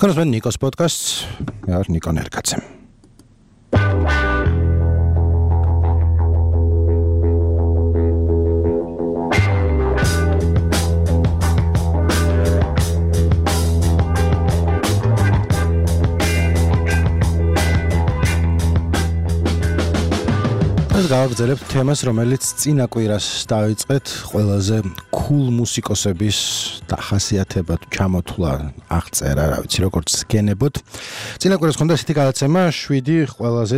თქვენს მე ნიკოს პოდკასტს, მე ვარ ნიკო ნერკაცე. გავაგრძელებთ თემას, რომელიც წინა კვირას დავიწყეთ, ყველაზე cool მუსიკოსების დახასიათება თუ ჩამოთვლა აღწერა, რა ვიცი, როგორც გენებოთ. წინა კვირას ხონდა ისეთი გადაცემა 7 ყველაზე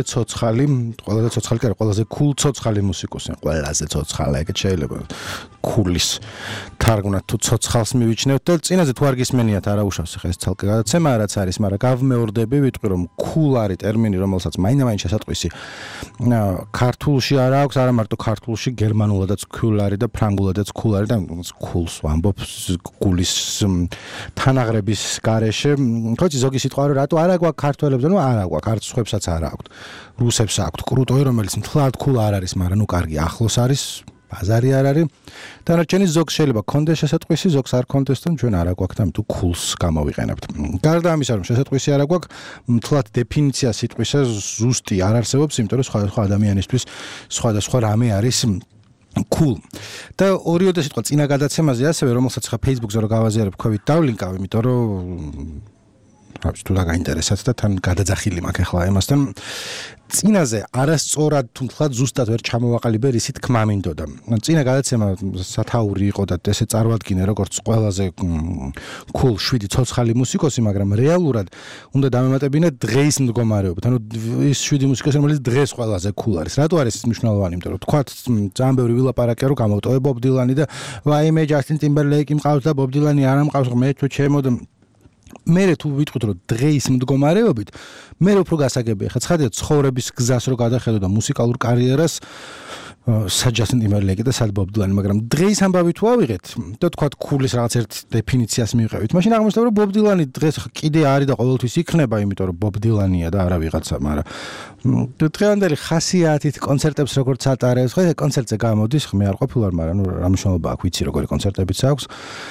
cool ცოცხალი მუსიკოსი, ყველაზე ცოცხალი, ეგეთ შეიძლება coolis თარგმნათ თუ ცოცხალს მივიჩნევთ და წინაზე თუ არ გისმენიათ არაუშავს ხა ეს ცალკე გადაცემა რაც არის, მაგრამ გავმეორდები, ვიტყვი რომ cool არის ტერმინი, რომელსაც მაინდა-მაინც შესატყვისი ქართულში არ აქვს, არა მარტო ქართულში, გერმანულადაც cool არის და ფრანგულადაც cool არის და cool-ს ვამბობ cool-ის თანაღრების გარეშე. ხოჭი ზოგი სიტყვა არის, რატო არა გვაქვს ქართველებს, ნუ არა გვაქვს, არც სხვებსაც არა აქვთ. რუსებს აქვთ კრუტოი, რომელიც მთლად cool არ არის, მაგრამ ნუ კარგი ახლოს არის. ბაზარი არ არის. დანარჩენი ზოგს შეიძლება კონდეს შესატყვისი, ზოგს არ კონდეს, თუმცა ჩვენ არა გვაქვს და თუ cool-ს გამოვიყენებთ. გარდა ამისა, რომ შესატყვისი არა გვაქვს, მთლად დეფინიცია სიტყვისა ზუსტი არ არსებობს, იმიტომ რომ სხვადასხვა ადამიანისთვის სხვადასხვა რამე არის cool. და ორიოდე სიტყვა წინა გადაცემაზე ასევე, რომელსაც ხა Facebook-ზე რო გავაზიარებ, ქვევით დავლინკავ, იმიტომ რომ თუ დაგაინტერესათ და თან გადაძახილი მაქვს ახლა ამასთან. წინაზე არასწორად თუ მთლად ზუსტად ვერ ჩამოვაყალიბე რისი თქმა მინდოდა. წინა გადაცემა სათაური იყო და ესე წარმოადგინე როგორც ყველაზე cool 7 ცოცხალი მუსიკოსი, მაგრამ რეალურად უნდა დამემატებინე დღეის მდგომარეობით. ანუ ის 7 მუსიკოსი, რომელიც დღეს ყველაზე cool არის. რატო არის ეს მნიშვნელოვანი? იმიტომ რომ თქვათ ძალიან ბევრი ვილაპარაკია, რომ გამოვტოვე ბობ დილანი და ვაიმე ჯასტინ ტიმბერლეიკი მყავს და ბობ დილანი არ მყავს, მე თუ ჩემო და მე თუ ვიტყვით რომ დღეის მდგომარეობით მე უფრო გასაგებია ხა ცხადია ცხოვრების გზას რო გადახედო და მუსიკალურ კარიერას საჯასტინ ტიმბერლეიკი და სად ბობ დილანი, მაგრამ დღეის ამბავი თუ ავიღეთ და თქვათ cool-ის რაღაც ერთ დეფინიციას მივყევით, მაშინ აღმოჩნდება რომ ბობ დილანი დღეს კიდე არის და ყოველთვის იქნება, იმიტომ რომ ბობ დილანია და არა ვიღაცა, მაგრამ დღევანდელი ხასიათით კონცერტებს როგორც ატარებს, ხო კონცერტზე გამოდის, მე არ ყოფილვარ, მაგრამ ნუ რა მნიშვნელობა აქვს, ვიცი როგორი კონცერტებიც აქვს.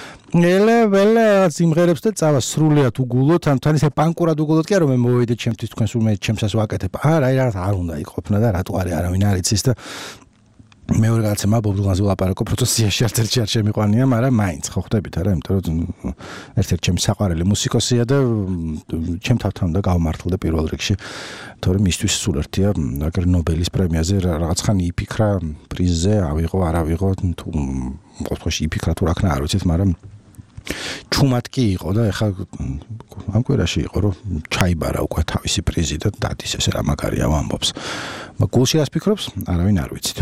ველე სიმღერებს და წავა სრულიად უგულოთ, ან თან ისე პანკურად უგულოთ კი არა, მე მოვიდეთ ჩემთვის თქვენ სულ მე ჩემსას ვაკეთებ. არა, რაღაც არ უნდა იყოფნა და რატო არის არავინ არ იცის და მეორე გადაცემა ბობ დილანზე ვლაპარაკობ, პროცესიაში ერთ-ერთი არ შემიყვანია, მაგრამ მაინც ხო ხვდებით არა, იმიტომ რომ ერთ-ერთი ჩემი საყვარელი მუსიკოსია და ჩემ თავთან უნდა გავმართლდე პირველ რიგში, თორემ მისთვის სულ ერთია, აგერ ნობელის პრემიაზე რაღაც ხანი იფიქრა პრიზზე, ავიღო, არ ავიღო, თუ ყოველთვის იფიქრა თუ რა ქნა არ ვიცით, მაგრამ ჩუმად კი იყო და ეხლა ამ კვირაში იყო რომ ჩაიბარა უკვე თავისი პრიზი და დადის ესე რა მაგარია ვამბობს. მაგრამ გულში რას ფიქრობს? არავინ არ ვიცით.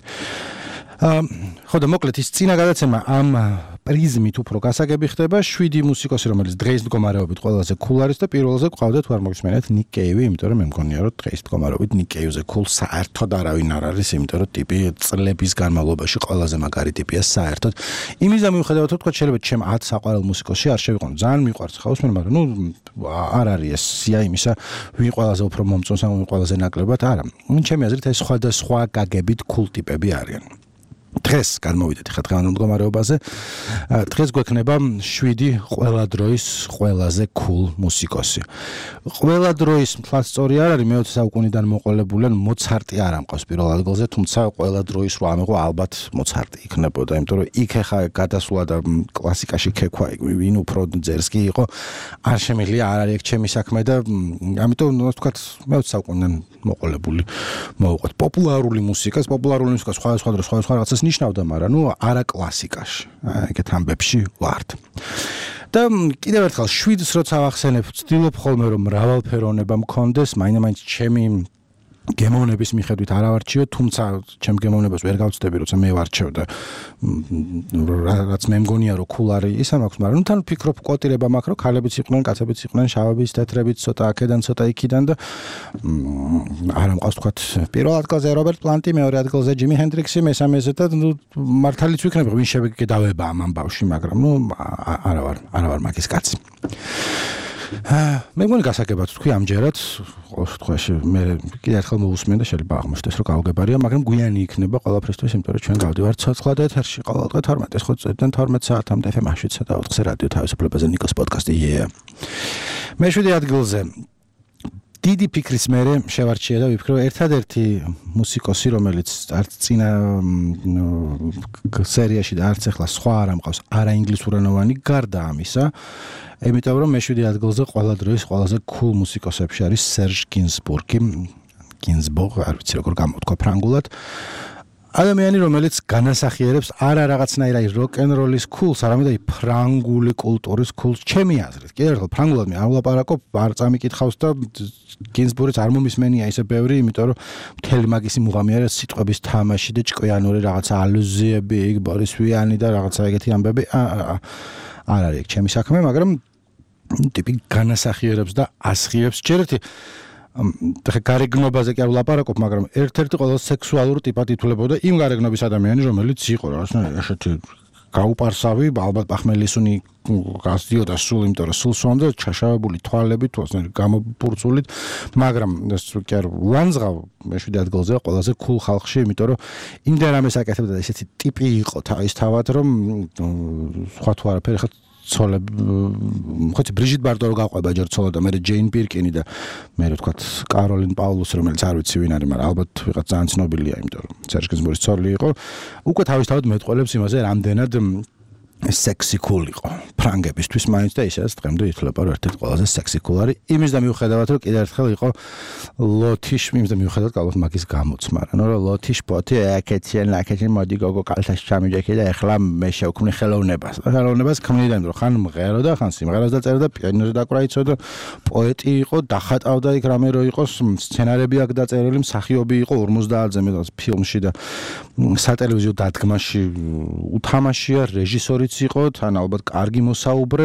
ხო და მოკლედ ის წინა გადაცემა ამ პრიზმით უფრო გასაგები ხდება 7 მუსიკოსი, რომელიც დღეის მდგომარეობით ყველაზე cool არის და პირველზე ყავდა თუ არ მოგისმენთ ნიკ კეივი, იმიტომ რომ მე მგონია რომ დღეის მდგომარეობით ნიკ კეივზე cool საერთოდ არავინ არ არის, იმიტომ რომ ტიპი წლების განმავლობაში ყველაზე მაგარი ტიპია საერთოდ. იმის გამიხედავთ რომ თქვა შეიძლება ჩემ 10 საყვარელ მუსიკოსში არ შევიყო, ძალიან მიყვარს ხა უსმენ, მაგრამ ნუ არ არის ეს სია იმისა, ვინ ყველაზე უფრო მომწონს ან ვინ ყველაზე ნაკლებად, არა. ჩემი აზრით ეს სხვადასხვა გაგებით cool ტიპები არიან. დღეს გადმოვიდეთ ხა დღევანდელ მდგომარეობაზე. დღეს გვექნება 7 ყველა დროის ყველაზე cool მუსიკოსი. ყველა დროის მთლად სწორი არ არის, მე-20 საუკუნიდან მოყოლებული ან მოცარტი არ ამყავს პირველ ადგილზე, თუმცა ყველა დროის რო ამიღო ალბათ მოცარტი იქნებოდა, იმიტომ რომ იქ ხა გადასვლა და კლასიკაში ქექვა ვინ უფრო ძერს კი იყო, არ შემიძლია, არ არის ჩემი საქმე და ამიტომ ვთქვათ მე-20 საუკუნიდან მოყოლებული მოვუყვეთ პოპულარული მუსიკას სხვადასხვა დროს სხვადასხვა რაღაცას ნიშნავდა, მაგრამ ნუ არა კლასიკაში. ეგეთ ამბებში ვართ. და კიდევ ერთხელ 7-ს როცა ვახსენებ, ვცდილობ ხოლმე რომ მრავალფეროვნება მქონდეს, მაინდა-მაინც ჩემი გემოვნების მიხედვით არ ავარჩიო, თუმცა ჩემ გემოვნებას ვერ გავწდები, როცა მე ვარჩევ და რაც მე მგონია რომ cool არის, ისა მაქვს, მაგრამ ნუ თან ვფიქრობ, კვოტირება მაქვს, რომ ქალებიც იყვნენ, კაცებიც იყვნენ, შავების, თეთრებიც, ცოტა აქედან, ცოტა იქიდან და არა მყავს თქვათ პირველ ადგილზე რობერტ პლანტი, მეორე ადგილზე ჯიმი ჰენდრიქსი, მესამეზე და ნუ მართალიც ვიქნები, ვინ შეგედავება ამ ამბავში, მაგრამ ნუ არა ვარ მაგის კაცი. მე მგონი გასაგებად თქვი ამჯერად ყოველ შემთხვევაში მე კიდევ ერთხელ მოვუსმენ და შეიძლება აღმოჩნდეს რომ გავგებარია, მაგრამ გვიანი იქნება ყველაფრისთვის, იმიტომ რომ ჩვენ გავდივართ ცოცხლად ეთერში ყოველდღე 12:00-დან 12 საათამდე FM-ში და 4-ზე რადიო თავისუფლებაზე ნიკოს პოდკასტი. მე მეშვიდე ადგილზე დიდი ფიქრის მერე შევარჩიე და ვიფიქრე, ერთადერთი მუსიკოსი, რომელიც არც წინა სერიაში და არც ახლა სხვა არ ამყავს არაინგლისურენოვანი გარდა ამისა, იმიტომ რომ მეშვიდე ადგილზე ყველა დროის ყველაზე cool მუსიკოსებში არის სერჟ გინსბურგი. გინსბურგი, არ ვიცი როგორ გამოვთქვა ფრანგულად. ადამიანი, რომელიც განასახიერებს არა რაღაცნაირ როკ-ენ-როლის კულს, არამედ ფრანგული კულტურის კულს, ჩემი აზრით. კიდევ ერთხელ ფრანგულად მე არ ვლაპარაკობ, არ წამიკითხავს და გინსბურგიც არ მომისმენია ისე ბევრი, იმიტომ რომ მთელი მაგისი მუღამი არის სიტყვების თამაში და ჭკვიანური რაღაცა ალუზიები, ბორის ვიანი და რაღაცა ეგეთი ამბები. არ არის ჩემი საქმე, მაგრამ ტიპი განასახიერებს და ასხიებს ჯერეთი და გარეგნობაზე კი არ ვლაპარაკობ, მაგრამ ერთ-ერთი ყველაზე სექსუალური ტიპად ითვლებოდა იმ გარეგნობის ადამიანი, რომელიც იყო ესეთი გაუპარსავი, ალბათ ახმელისუნი გასდიოდა სულ, იმიტომ რომ სულ სვამდა ჩაშავებული თვალებით, გამოპურწულით, მაგრამ ეს კი არ ვანძღავ მეშვიდე ადგილზე ყველაზე cool ხალხში, იმიტომ რომ იმდენ რამეს აკეთებდა და ესეთი ტიპი იყო თავისთავად, რომ სხვა თუ არაფერი ხა ცოლებ ხოთი ბრიჟიტ ბარდო რო გაყვება ჯერ ცოლად და მე ჯეინ ბირკინი და მე ვთქვათ კაროლინ პაულუს, რომელიც არ ვიცი ვინ არის, მაგრამ ალბათ ვიღაც ძალიან ცნობილია, იმიტომ რომ სერჟ გინსბურგის ცოლი იყო. უკვე თავისთავად მეტყველებს იმაზე, რამდენად სექსი cool იყო ფრანგებისთვის მაინც და ისედაც დღემდე ითვლება, რომ ერთ-ერთი ყველაზე სექსი cool არის. იმის და მიუხედავად, რომ კიდევ ერთხელ იყო ლოთიშ, იმის და მიუხედავად ალბათ მაგის გამოცმა, რომ ლოთიშ პოტი აკეთენ მოდი გოგო კალთაში ჩამიჯექი და ეხლა მე შევქმნი ხელოვნებას. ხელოვნებას ქმნიდა, რომ ხან მღერო და ხან სიმღერას დაწერდა, პიანინოზე დაკვრა იცოდა, პოეტი იყო, დახატავდა იქ რამე რო იყოს, სცენარები აქ დაწერილი, მსახიობი იყო 50-ზე მეტად ფილმში და სატელევიზიო დადგმაში უთამაშია, რეჟისორი იყო, თან ალბათ კარგი მოსაუბრე.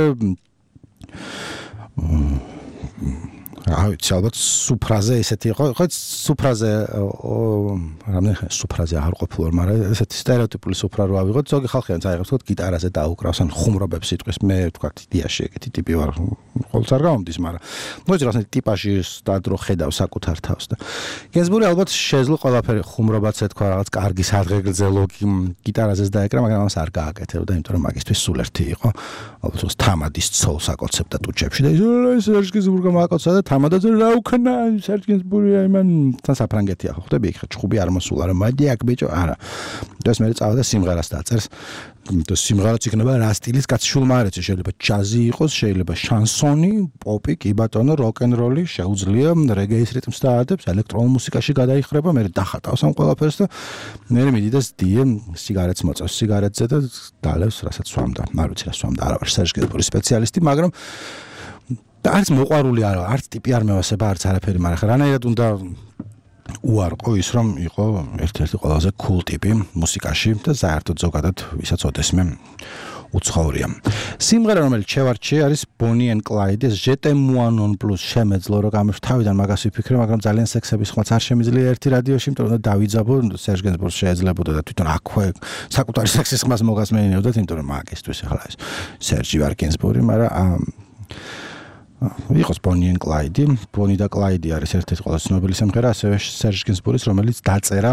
ვიცი, ალბათ სუფრაზე ესეთი იყო. ხო, სუფრაზე რამდენი სუფრაზე არ ყოფილვარ, მაგრამ ესეთი სტერეოტიპული სუფრა რო ავიღოთ, ზოგი ხალხი წაიღებს, თქო, გიტარაზე დაუკრავს, ან ხუმრობებს სიტყვის. მე ვთქვათ, იდეაში ეგეთი ტიპი ვარ. ყოველთვის არ გამომდის, მაგრამ მოიძ რაღაცნაირ ტიპაჟი სტადრო ხედავ საკუთარ თავს და გინსბურგი ალბათ შეძლო ყველაფერი ხუმრობაც ეთქვა, რაღაც კარგი სადღეგრძე ლოგი გიტარაზეც დაეკრა, მაგრამ ამას არ გააკეთებდა, იმიტომ რომ მაგისთვის სულ ერთი იყო. ალბათ ოს თამადის ცოლს აკოცებდა ტუჩებში და სერჟ გინსბურგმა აკოცა და თამადაზე რა უქნა სერჟ გინსბურგი, იმან თან საფრანგეთია ხო ხდები იქ ჩხუბი არ მოსულა რა მადი აქ ბიჭო არა. და ეს მე წავა და სიმღერას დაწერს. და სიმღერაც იქნება რა სტილის კაცი შულმარეცი, შეიძლება ჯაზი იყოს, შეიძლება შანსონი, პოპი, კი ბატონო, როკ-ენ-როლი, შეუძლია რეგეის რიტმს დაადებს, ელექტრონულ მუსიკაში გადაიხრება, მე დახატავს ამ ყველაფერს და მე მიდიდეს დიე სიგარეტს მოწევს სიგარეტზე და დალევს, რასაც სვამდა. არ ვიცი რა სვამდა, არა ვარ სერჟ გინსბურგის სპეციალისტი, მაგრამ და არც მოყვარული არა, არც ტიპი არ მევასება, არც არაფერი, მაგრამ ხა რანაირად უნდა უარყო ის, რომ იყო ერთ-ერთი ყველაზე cool ტიპი მუსიკაში და საერთოდ ზოგადად ვისაც ოდესმე უცხოვრია. სიმღერა, რომელიც შევარჩიე, არის Bonnie and Clyde, Je t'aime moi non plus შემეძლო რომ გამეშ თავიდან მაგას ვიფიქრე, მაგრამ ძალიან სექსების ხმაც არ შემიძლია ერთი რადიოში, იმიტომ რომ დავიძაბო, სერჟ გინსბურგს შეეძლებოდა და თვითონ აქვე საკუთარი სექსის ხმას მოგასმენინებდა, იმიტომ რომ მაგისთვის ახლა ეს სერჟი ვარ გინსბურგი, მაგრამ იყოს Bonnie and Clyde. Bonnie და Clyde არის ერთ-ერთი ყველაზე ცნობილი სიმღერა, ასევე სერჟ გინსბურგის, რომელიც დაწერა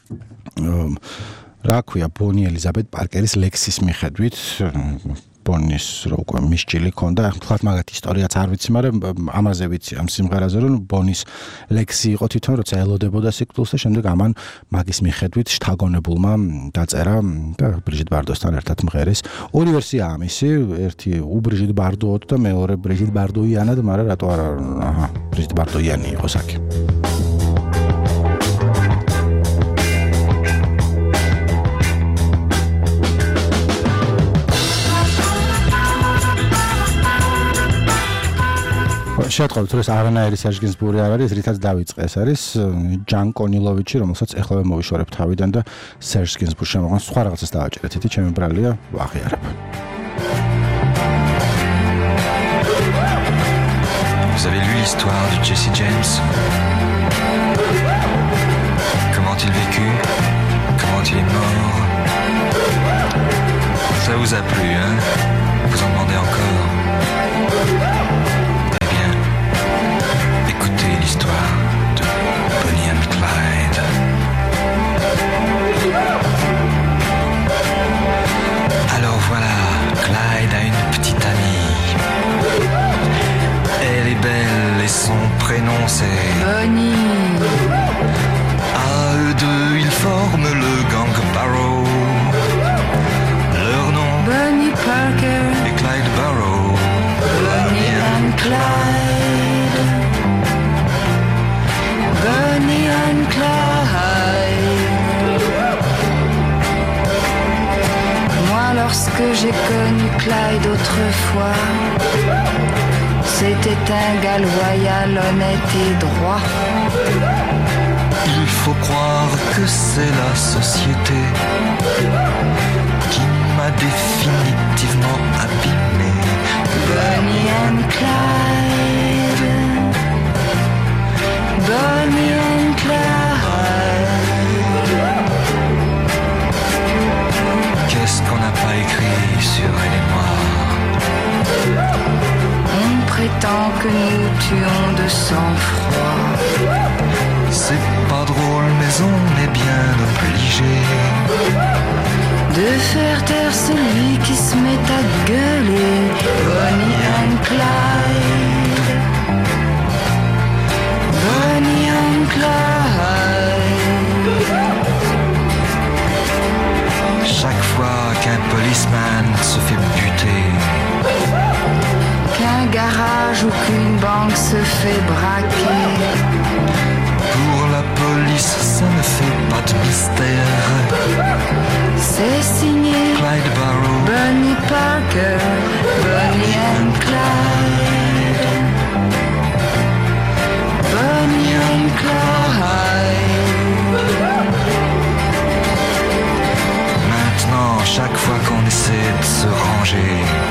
რა ქვია Bonnie ელიზაბეთ პარკერის ლექსის მიხედვით. ბონის რო უკვე მისჭილი ქონდა, თქვათ მაგათ ისტორიაც არ ვიცი, მაგრამ ამაზე ვიცი ამ სიმღერაზე, რომ ბონის ლექსი იყო თვითონ, როცა ელოდებოდა სიკვდილს და შემდეგ ამან მაგის მიხედვით შთაგონებულმა დაწერა და ბრიჟიტ ბარდოსთან ერთად მღერის. ორი ვერსია ამისი, ერთი უბრიჟიტ ბარდოოდ და მეორე ბრიჟიტ ბარდოიანად, მაგრამ რატო არა, ბრიჟიტ ბარდოიანი იყო საკი. შეტყობთ, რომ ეს არანაირი სერჟ გინსბურგი არ არის, რითაც დავიწყე, ეს არის ჯან კონილოვიჩი, რომელსაც ეხლა მოვიშორებ თავიდან და სერჟ გინსბურგს შემოღან სხვა რაღაცას დავაჭერეთ, ეთი ჩემი ბრალია ვაღიარებ. Vous avez lu l'histoire de Jesse James? Comment il vécut? Comment il est mort? Ça vous a plu, hein? Vous en demandez encore? L'histoire de Bonnie and Clyde. Alors voilà, Clyde a une petite amie. Elle est Clyde, Bonnie and Clyde. Moi, lorsque j'ai connu Clyde autrefois, c'était un gars loyal, honnête et droit. Il faut croire que c'est la société qui m'a définitivement abîmé. Bonnie and Clyde, Bonnie and Clyde. Qu'est-ce qu'on n'a pas écrit sur elle et moi? On prétend que nous tuons de sang-froid. C'est pas drôle mais on est bien obligé de faire taire celui qui se met à gueuler. Bonnie and Clyde, Bonnie and Clyde. chaque fois qu'un policeman se fait buter, qu'un garage ou qu'une banque se fait braquer. pour la police ça ne fait pas de mystère. C'est signé Clyde Barrow, Bonnie Parker, Bonnie and Clyde, Bonnie and Clyde. maintenant chaque fois qu'on essaie de se ranger,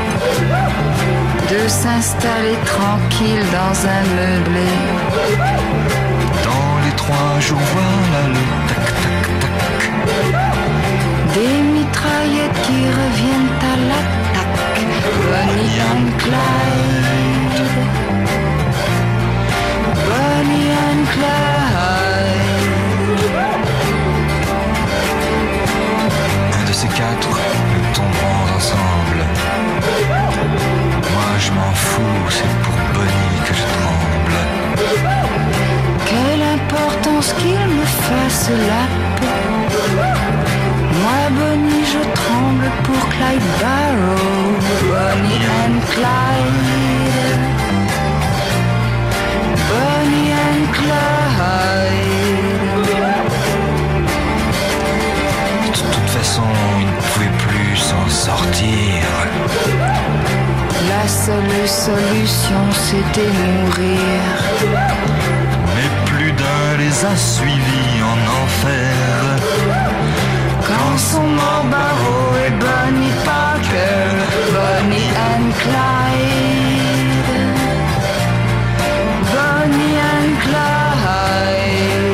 de s'installer tranquille dans un meublé, dans les 3 jours voilà le tac tac tac, des mitraillettes qui reviennent à l'attaque. Bonnie and Clyde, Bonnie and Clyde. un de ces 4 nous tomberons ensemble. Moi je m'en fous, c'est pour Bonnie que je tremble. Quelle importance qu'il me fasse la peau. Moi, Bonnie, je tremble pour Clyde Barrow. Bonnie and Clyde, Bonnie and Clyde. De toute façon, il ne pouvait plus s'en sortir. La seule solution, c'était mourir. Mais plus d'un les a suivis en enfer. Quand sont morts Barrow et Bonnie Parker, Bonnie and Clyde, Bonnie and Clyde.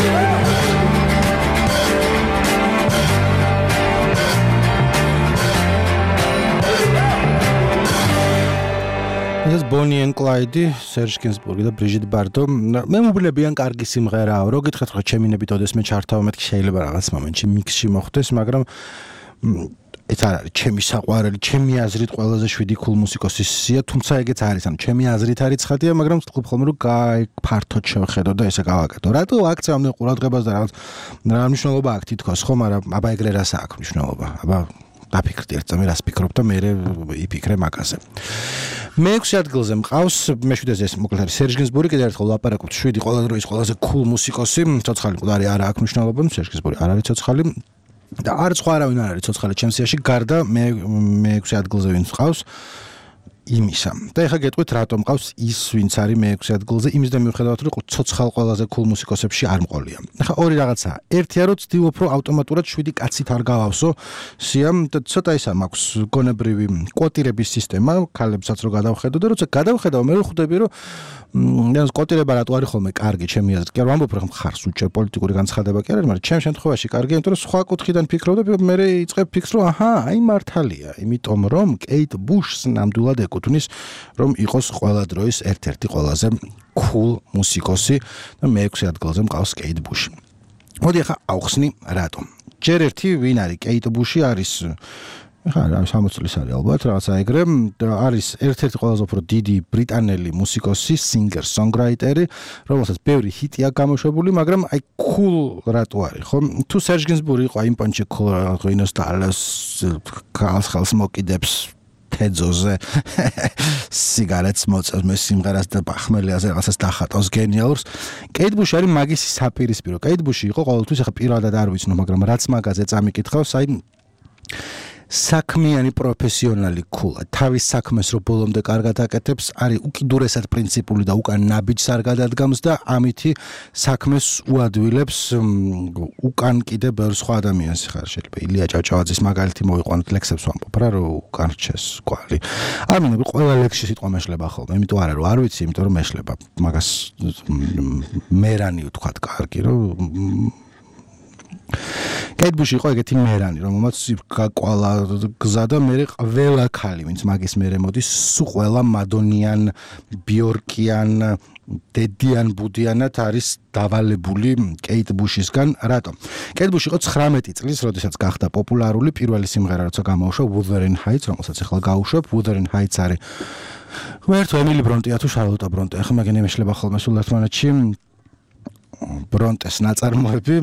ეს Bonnie and Clyde, Serge Gainsbourg და Brigitte Bardot. მე მობილებიან კარგი სიმღერაა. რო გითხრათ რომ ჩემინებით ოდესმე ჩართავ, მეთქი შეიძლება რაღაც მომენტში მიქსში მოხდეს, მაგრამ ეს არ არის ჩემი საყვარელი, ჩემი აზრით ყველაზე შვიდი cool მუსიკოსის სია, თუმცა ეგეც არის, ანუ ჩემი აზრით არის ცხადია, მაგრამ ვთქვი ხოლმე რომ ფართოდ შევხედო და ესე გავაკეთო. რატო აქცია ამდენ ყურადღებას და რაღაც რა მნიშვნელობა აქვს თითქოს, ხო, მაგრამ აბა ეგრე რას აქვს მნიშვნელობა? აბა გაფიქრდი ერთ წამი რას ფიქრობ და მე იფიქრე მაგაზე. მე-6 ადგილზე მყავს მე-7-ზე ეს მოკლედ არის Serge Gainsbourg, კიდევ ერთხელ ლაპარაკობთ 7 ყველა დროის ყველაზე cool მუსიკოსი, ცოცხალი მკვდარი არ აქვს მნიშვნელობა, Serge Gainsbourg არ არის ცოცხალი და არც სხვა არავინ არ არის ცოცხალი ჩემს სიაში, გარდა მე-6 ადგილზე ვინც მყავს იმისა. და ეხლა გეტყვით რატომ მყავს ის ვინც არის მე-6 ადგილზე, იმისდა მიუხედავად რომ ცოცხალ ყველაზე cool მუსიკოსებში არ მყოლია. ეხლა ორი რაღაცაა. ერთია რომ ვცდილობ რომ ავტომატურად 7 კაცით არ გავავსო სიამ და ცოტა ისა მაქვს გონებრივი კვოტირების სისტემა, ქალებსაც რო გადავხედო და როცა გადავხედავ მე ხვდები რომ ეს კვოტირება რატო არის ხოლმე კარგი ჩემი აზრით. კი არ ვამბობ რომ ხარს უჭერ პოლიტიკური განცხადება კი არის, მაგრამ ჩემ შემთხვევაში კარგია, იმიტომ რომ სხვა კუთხიდან ფიქრობ და მე იწყებ ფიქრს რომ აჰა, აი მართალია, იმიტომ რომ Kate Bush-ს ნამდვილად ეკუთვნის რომ იყოს ყველა დროის ერთ-ერთი ყველაზე cool მუსიკოსი და მე-6 ადგილზე მყავს Kate Bush. მოდი ახლა ავხსნი რატომ. ჯერ ერთი ვინ არის Kate Bush-ი არის ხა 60 წლის არის ალბათ რაღაცა ეგრე და არის ერთ-ერთი ყველაზე უფრო დიდი ბრიტანელი მუსიკოსი, singer-songwriter-ი, რომელსაც ბევრი ჰიტი აქვს გამოშვებული, მაგრამ აი cool რატო არის, ხო? თუ Serge Gainsbourg იყო იმ პონჩი cool, ღვინოს და ალას ხალს მოკიდებს თეძოზე სიგარეტს მოწევს მე სიმღერას და ბახმელიაზე რაღაცას დახატავს გენიალურს. კეით ბუში არის მაგისი საპირისპირო. კეით ბუში იყო ყოველთვის, ახლა პირადად არ ვიცნობ, მაგრამ რაც მაგაზე წამიკითხავს, აი საქმიანი პროფესიონალი ქულა თავის საქმეს რო ბოლომდე კარგად აკეთებს, არის უკიდურესად პრინციპული და უკან ნაბიჯს არ გადადგამს და ამითი საქმეს უადვილებს უკან კიდე ბევრ სხვა ადამიანს. ხარ შეიძლება ილია ჭავჭავაძის მაგალითი მოვიყვანოთ, ლექსებს ვამბობ რა, რომ უკან რჩეს კვალი. არ მინდა ყველა ლექსში სიტყვა მეშლება ხოლმე, იმიტომ არა რომ არ ვიცი, იმიტომ რომ მეშლება. მაგას მერანი ვთქვათ კარგი, რომ კეით ბუში იყო ეგეთი მერანი, რომელმაც გაკვალა გზა და მე ყველა ქალი, ვინც მაგის მერე მოდის, სულ ყველა მადონიან, ბიორკიან, დედიან, ბუდიანად არის დავალებული კეით ბუშისგან. რატომ? კეით ბუში იყო 19 წლის, როდესაც გახდა პოპულარული, პირველი სიმღერა როცა გამოუშვა Wuthering Heights, რომელსაც ახლა გავუშვებ. Wuthering Heights არის ღმერთო ემილი ბრონტია თუ შარლოტა ბრონტე, ახლა მაგენ ემეშლება ხოლმე სულ ერთმანეთში. ბრონტეს ნაწარმოები,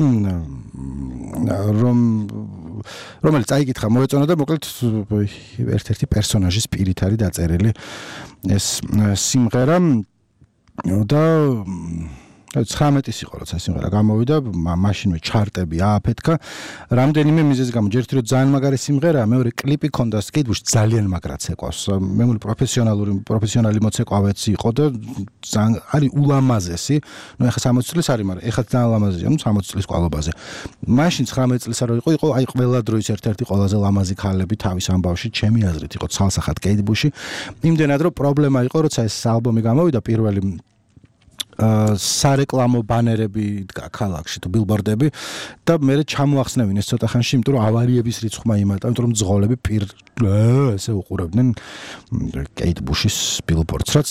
რომელიც წაიკითხა მოეწონა და მოკლედ ერთ-ერთი პერსონაჟის პირით არის დაწერილი ეს სიმღერა და 19-ის იყო როცა სიმღერა გამოვიდა, მაშინვე ჩარტები ააფეთქა. რამდენიმე მიზეზის გამო, ჯერ ერთი რომ ძალიან მაგარი სიმღერაა, მეორე კლიპი ქონდა, კეით ბუში ძალიან მაგრად ეკავს. მემული პროფესიონალი მოცეკვავეც იყო და არის ულამაზესი. ნუ ეხლა 60 წლის არის, მაგრამ ეხლა ძალიან ლამაზია, ნუ 60 წლის კვალობაზე. მაშინ 19 წლისა რო იყო აი ყველა დროის ერთ-ერთი ყველაზე ლამაზი ქალები თავის ამბავში, ჩემი აზრით იყო ცალსახად კეით ბუში. იმდენად რომ პრობლემა იყო, როცა ეს ალბომი გამოვიდა პირველი სარეკლამო ბანერები იდგა ქალაქში თუ ბილბორდები და მე ჩამოახსნევინეს ცოტა ხანში, იმიტომ რომ ავარიების რიცხვმა იმატა, იმიტომ რომ ძღოლები ესე უყურებდნენ კეით ბუშის ბილბორდს, რაც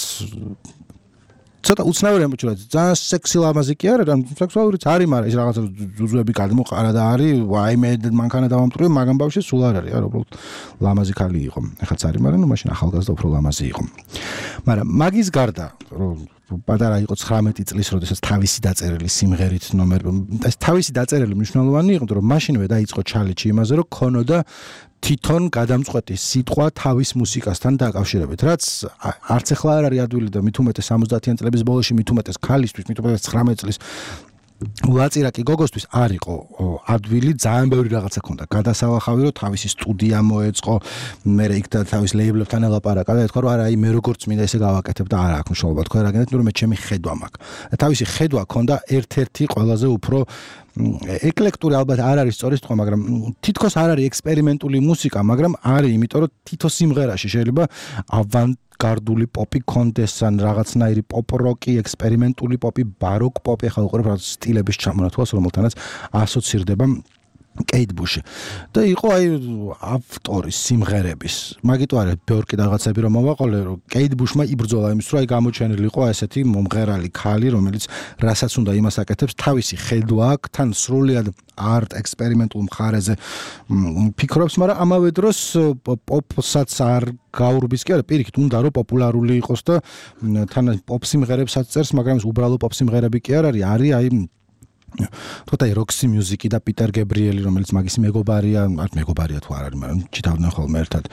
ცოტა უცნაური ამოჩნდა. ძალიან სექსი ლამაზი კი არა, სექსუალურიც არის, მაგრამ ის რაღაცა ზუზუები გადმოყარა და არის, ვაიმე მანქანა დავამტვრევ, მაგამ ბავშვი სულ არ არის, არა, უბრალოდ ლამაზი ქალი იყო. ეხაც არის, მაგრამ ნუ მაშინ ახალგაზრდა უფრო ლამაზი იყო. მაგრამ მაგის გარდა, რომ პატარა იყო 19 წლის, როდესაც თავისი დაწერილი სიმღერით ნომერი, ეს თავისი დაწერილი მნიშვნელოვანი იყო, რომ მაშინვე დაიწყო ჩალენჯი იმაზე, რომ ქონოდა თვითონ გადამწყვეტი სიტყვა თავის მუსიკასთან დაკავშირებით, რაც არც ახლა არ არის ადვილი და მით უმეტეს 70-იან წლების ბოლოში, მით უმეტეს ქალისთვის, მით უმეტეს 19 წლის ლაწირაკი გოგოსთვის არ იყო ადვილი, ძალიან ბევრი რაღაცა ქონდა. გადასალახავი, რომ თავისი სტუდია მოეწყო, მე იქ და თავის ლეიბლებთან ელაპარაკა და ეთქვა, რომ არა, აი მე როგორც მინდა ესე გავაკეთებ და არა აქვს მნიშვნელობა, თქვა რა გენდეთ, რომ მე ჩემი ხედვა მაქვს. და თავისი ხედვა ქონდა ერთ-ერთი ყველაზე უფრო ეკლექტური, ალბათ არ არის სწორი სიტყვა, მაგრამ თითქოს არ არის ექსპერიმენტული მუსიკა, მაგრამ არის, იმიტომ რომ თითო სიმღერაში შეიძლება ავანგარდული პოპი კონდეს ან რაღაცნაირი პოპ-როკი, ექსპერიმენტული პოპი, ბაროკ პოპი, ახლა უყურებ რაღაც სტილების ჩამონათვალს, რომელთანაც ასოცირდება კეით ბუში. და იყო აი ავტორის სიმღერების. მაგიტო არის ბევრი რაღაცები რომ მოვაყოლე, რომ კეით ბუშმა იბრძოლა იმის, რომ აი გამოჩენილი იყო ესეთი მომღერალი ქალი, რომელიც რასაც უნდა იმას აკეთებს, თავისი ხედვა აქვს, თან სრულიად არტ ექსპერიმენტულ მხარეზე ფიქრობს, მაგრამ ამავე დროს პოპსაც არ გაურბის კი არა, პირიქით უნდა რომ პოპულარული იყოს და თან პოპ სიმღერებსაც წერს, მაგრამ ეს უბრალო პოპ სიმღერები კი არ არის, არის აი თოთა როქსი მიუზიკი და პიტერ გებრიელი, რომელიც მაგის მეგობარია, არ მეგობარია თუ არ არის, მაგრამ ჩიტავდნენ ხოლმე ერთად.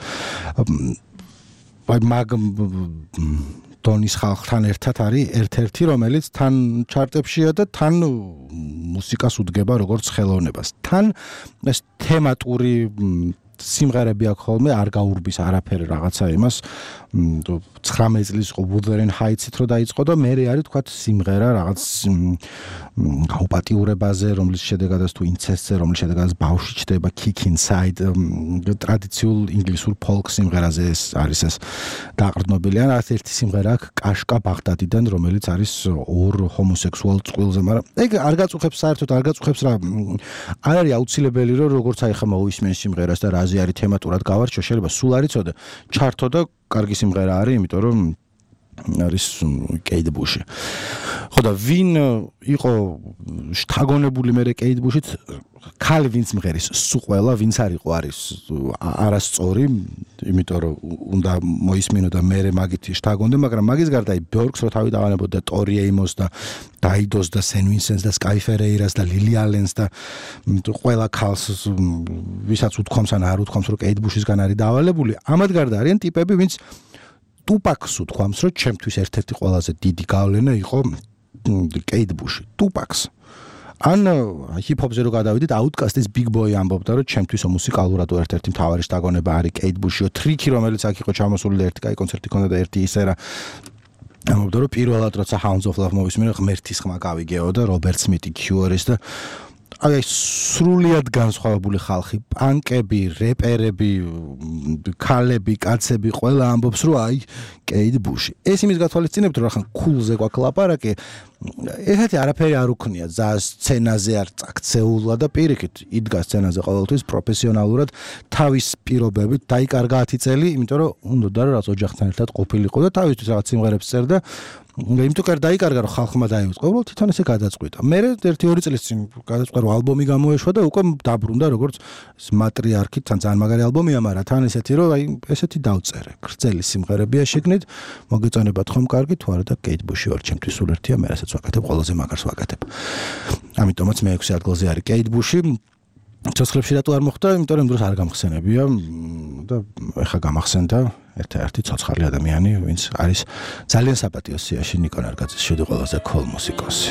აი მაგ დონის ხალხთან ერთად არის ერთ-ერთი, რომელიც თან ჩარტებშია და თან მუსიკას უდგება როგორც ხელოვნებას. თან ეს თემატური სიმღერები აქვს ხოლმე, არ გაურბის არაფერი რაღაცა იმას. 19 წლის იყო Wuthering Heights-ით რო დაიწყო და მე არის თქვა სიმღერა რაღაც გაუპატიურებაზე, რომლის შედეგადაც თუ ინცესტზე, რომლის შედეგადაც ბავშვი ჩდება kick inside, ტრადიციულ ინგლისურ folk სიმღერაზე არის ეს დაყრდნობილი. ან რაღაც ერთი სიმღერა აქვს კაშკა ბაღდადიდან, რომელიც არის ორ ჰომოსექსუალ წყვილზე, მაგრამ ეგ არ გაწუხებს საერთოდ, არ გაწუხებს რა. არ არის აუცილებელი რომ როგორც აი ხა მოისმენ სიმღერას და რაზე არის თემატურად გავარჩიო, შეიძლება სულ არ იცოდე, ჩართო და კარგი სიმღერა არის, იმიტომ რომ არის კეით ბუში. ხო და ვინ იყო შთაგონებული მე კეით ბუშით ქალი ვინც მღერის სულ ვინც არის არასწორი, იმიტომ რომ უნდა მოისმინო და მე მაგით შთაგონდე, მაგრამ მაგის გარდა ბიორკს რო თავი დავანებოდა და ტორი ეიმოს და დაიდოს და სენ ვინსენს და სკაი ფერეირას და ლილი ალენს და ყველა ქალს ვისაც უთქვამს ან არ უთქვამს რომ კეით ბუშისგან არის დავალებული, ამად გარდა არიან ტიპები ვინც ტუპაკს უთქვამს რომ ჩემთვის ერთ-ერთი ყველაზე დიდი გავლენა იყო კეით ბუში, ტუპაკს. ან ჰიპ-ჰოპზე რო გადავიდით, Outkast-ის Big Boy ამბობდა, რომ ჩემთვის მუსიკალურად ერთ-ერთი მთავარი შთაგონება არის კეით ბუშიო, ტრიკი რომელიც აქ იყო ჩამოსული და ერთი კაი კონცერტი ქონდა და ერთი ისე რა ამბობდა, რომ პირველად როცა Hounds of Love მოვისმინე, ღმერთის ხმა გავიგეო და რობერტ სმითი Cure-ის და აი სრულიად განსხვავებული ხალხი, პანკები, რეპერები, ქალები, კაცები, ყველა ამბობს, რომ აი კეით ბუში. ეს იმის გათვალისწინებთ, რომ ახლა კულზე გვაქვს ლაპარაკი, ესეთი არაფერი არ უქნია, ზას სცენაზე არ წაქცეულა და პირიქით, იდგა სცენაზე ყოველთვის პროფესიონალურად თავის პირობებით, დაიკარგა 10 წელი, იმიტომ რომ უნდა რომ რაც ოჯახთან ერთად ყოფილიყო და თავისთვის რაღაც სიმღერებს წერდა. იმიტომ რომ დაიკარგა რომ ხალხმა დაიწყო, უბრალოდ თვითონ ესე გადაწყვიტა. მე 1-2 წლის წინ გადაწყვიტა რომ ალბომი გამოეშვა და უკვე დაბრუნდა როგორც მატრიარქი, თან ძალიან მაგარი ალბომია, მაგრამ თან ესეთი რომ აი ესეთი დავწერე. გრძელი სიმღერებია შეგნით, მოგეწონებათ ხომ კარგი თუ არა და კეით ბუში ვარ ჩემთვის სულ ერთია, მე რასაც ვაკეთებ, ყველაზე მაგარს ვაკეთებ. ამიტომაც მე 6 ადგილზე არის კეით ბუში. ცოცხლებში რატო არ მოხდა? იმიტომ რომ დროს არ გამხსენებია და ეხა გამახსენდა ერთ-ერთი ცოცხალი ადამიანი, ვინც არის ძალიან საპატიო სიაში ნიკო ნარგაძის შვიდი ყველაზე cool მუსიკოსი.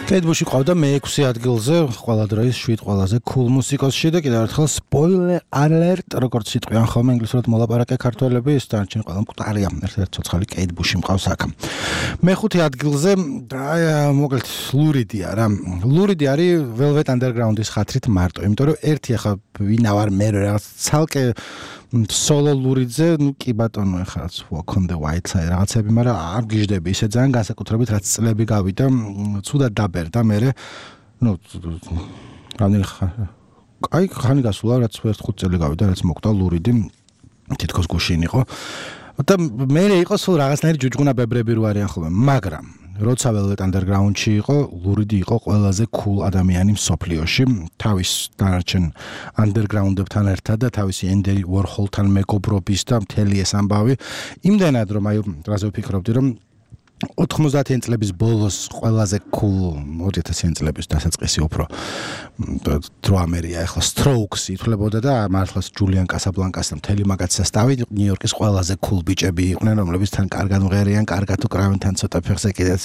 კეიდბუში ყავდა მე-6 ადგილზე, ყველა დროის 7 ყველაზე cool მუსიკოსში და კიდევ ერთხელ spoiler alert, როგორც სიტყვიან ხოლმე ინგლისურად მოლაპარაკე ქართველები, ის დარჩენ ყველა მკვდარია. ერთ-ერთი ცოცხალი კეიდბუში მყავს აქ. მე-5 ადგილზე მოკლედ ლურიდია რა. ლურიდი არის Velvet Underground-ის ხათრით მარტო, იმიტომ რომ ერთი ახლა ვინა ვარ მე რაღაც ცალკე solo ლურიძე, კი ბატონო ეხლა რაც Walk on the White Side რაღაცები, მაგრამ არ გიждები ისე ძალიან განსაკუთრებით რაც წლები გავიდა, ცუდად დაბერდა მე. რამდენი ხანი გასულა, რაც 1-5 წელი გავიდა, რაც მოკვდა ლურიდი, თითქოს გუშინ იყო. და მე იყო სულ რაღაცნაირი ჯუჯღუნა ბებრები რო არიან ხოლმე, მაგრამ როცა Velvet Underground-ში იყო, ლურიდი იყო ყველაზე cool ადამიანი მსოფლიოში, თავის დანარჩენ underground-ებთან ერთად და თავისი Andy Warhol-თან მეგობრობის და მთელი ეს ამბავი. იმდენად რომ აი რაზე ვფიქრობდი რომ 90-იან წლების ბოლოს ყველაზე cool 2000-იან წლების დასაწყისი უფრო დრამერია ახლა Strokes ითვლებოდა და მართლაც Julian Casablancas და მთელი მაგაცას დავით ნიუ-იორკის ყველაზე cool ბიჭები იყვნენ რომლებიც თან კარგად მღერიან, კარგად უკრავენ თან ცოტა ფეხზე კიდეც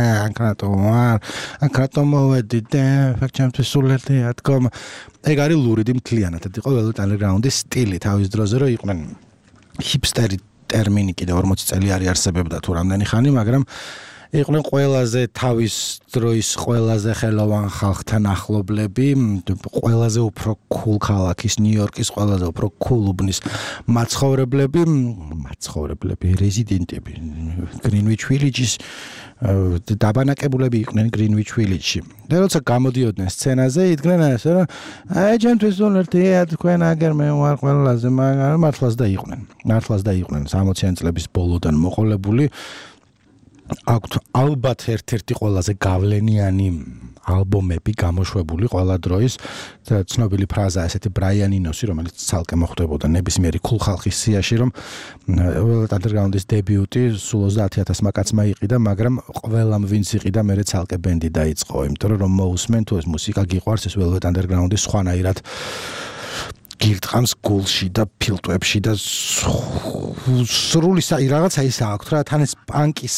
აკრატო მოვედი და ფაქჩამთვის სულერდი ათქომ ეგ არის ლურიდი მთლიანად იყო Velvet Underground-ის სტილი თავის დროზე რომ იყვნენ ჰიპსტერი ტერმინი კიდე 40 წელი არის არსებობდა თუ რამდენი ხანი, მაგრამ იყვნენ ყველაზე თავის დროის ყველაზე ხელოვან ხალხთან ახლობლები, ყველაზე უფრო cool ქალაქის ნიუ-იორკის ყველაზე უფრო cool უბნის მაცხოვრებლები, რეზიდენტები, Greenwich Village-ის დაბანაკებულები იყვნენ Greenwich Village-ში. და როცა გამოდიოდნენ სცენაზე, იდგნენ ასე რომ აი ჩემთვის უნერტი თქვენ აგერ მე ვარ ყველაზე მაგრამ მართლაც და იყვნენ 60-იან წლების ბოლოდან მოყოლებული აქვთ ალბათ ერთ-ერთი ყველაზე გავლენიანი ალბომები გამოშვებული ყველა დროის და ცნობილი ფრაზაა ესეთი Brian Eno's-ი რომელიც ცალკე მოხვდებოდა ნებისმიერი cool ხალხის სიაში რომ Velvet Underground-ის დებიუტი სულ 30000 მაკაცმა იყიდა მაგრამ ყველამ ვინც იყიდა მერე ცალკე ბენდი დაიწყო იმიტომ რომ მოусმენ თუ ეს მუსიკა გიყვარს ეს Velvet Underground-ის სხვანაირად გირტყამს გულში და ფილტვებში და სრული რაღაცა ისა აქვს რა თან ეს პანკის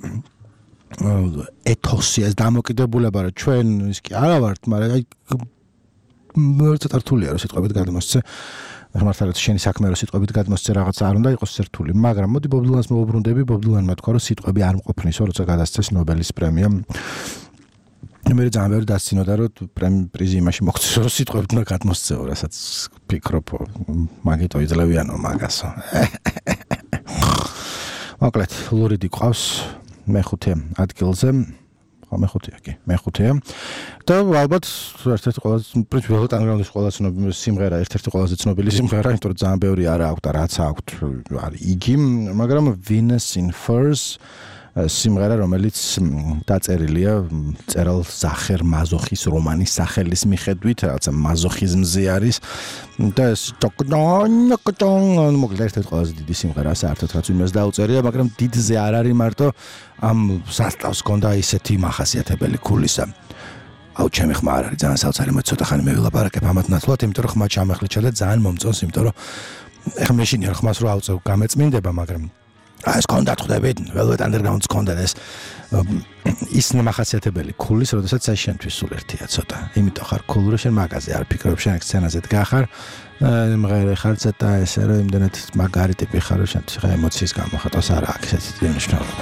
ეთოსი ეს დამოკიდებულება რა ჩვენ ის კი არა ვართ მაგრამ აი ცოტა რთულია რომ სიტყვებით გადმოსცე მართალაც შენი საქმე რომ სიტყვებით გადმოსცე რაღაცა არ უნდა იყოს რთული მაგრამ მოდი Bob Dylan-ს მოვუბრუნდები Bob Dylan-მა თქვა რომ სიტყვები არ მყოფნისო როცა გადასცეს ნობელის პრემია მე ძალიან ბევრი დასცინოდა რომ პრიზი იმაში მოგცეს რომ სიტყვებით უნდა გადმოსცეო რასაც ფიქრობ მაგითო იძლევიანო მაგასო მოკლედ ლურიდი ყავს მე-5 ადგილზე მე-5-ია და ალბათ ერთ-ერთი ყველაზე Velvet Underground-ის ყველაზე ცნობილი სიმღერა ერთ-ერთი ყველაზე ცნობილი სიმღერა იმიტომ რომ ძალიან ბევრი არა აქვს და რაც აქვს არის იგი მაგრამ Venus in Furs სიმღერა რომელიც დაწერილია წერალ ზახერ მაზოხის რომანის სახელის მიხედვით რაღაცა მაზოხიზმზე არის და ეს მოკლედ ერთ-ერთი ყველაზე დიდი სიმღერა საერთოდ რაც იმას დაუწერია მაგრამ დიდზე არ არის მარტო ამ სასტავს ჰქონდა ისეთი მახასიათებელი ქულისა აუ ჩემი ხმა არ არის ძალიან საოცარი მე ცოტა ხანი მე ვილაპარაკებ ამათ ნაცვლად იმიტომ რომ ხმა ჩამეხლიჩა და ძალიან მომწონს იმიტომ რომ ეხლა მეშინია რომ ხმას რო ავწევ გამეწმინდება მაგრამ ეს კონდათ ხვდებით Velvet Underground-ს კონდა ეს ის მახასიათებელი ქულის, როდესაც აი შენთვის სულ ერთია ცოტა. იმიტომ ხარ ქული, რომ შენ მაგაზე არ ფიქრობ, შენ სცენაზე დგახარ, მღერე ხარ ცოტა ესე რომ იმდენად მაგარი ტიპი ხარ, რომ შენთვის ხა ემოციის გამოხატავს არა აქ ესეთი მნიშვნელობა.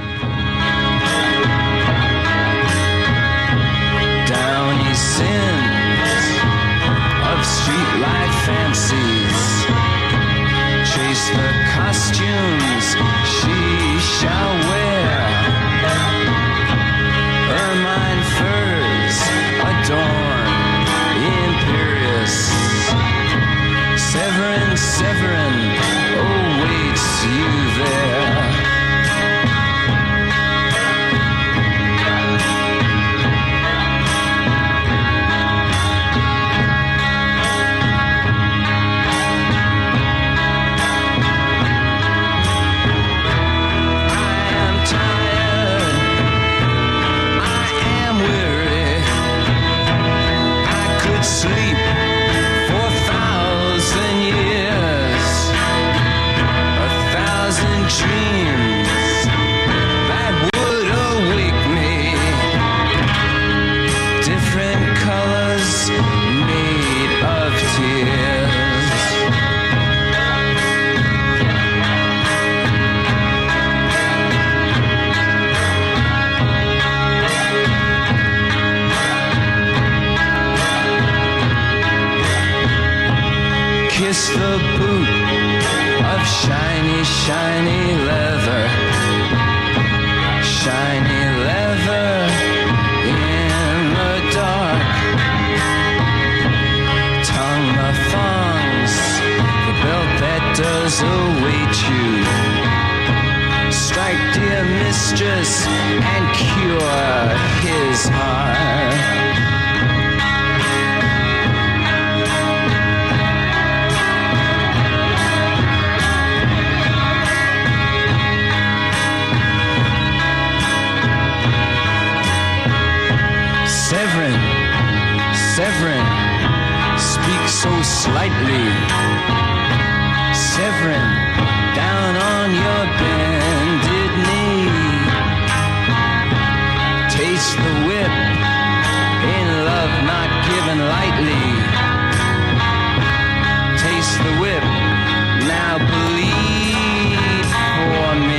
Down your sins of street life fancies. Chase the costumes she shall wear. Ermine furs adorn imperious. Severin awaits you there. kiss the boot of shiny, shiny leather. Shiny leather in the dark. Tongue the thongs, the belt that does await you. Strike, dear mistress, and cure his heart. Severin, Severin, speak so slightly. Severin, down on your bended knee. Taste the whip, in love not given lightly. Taste the whip, now bleed for me.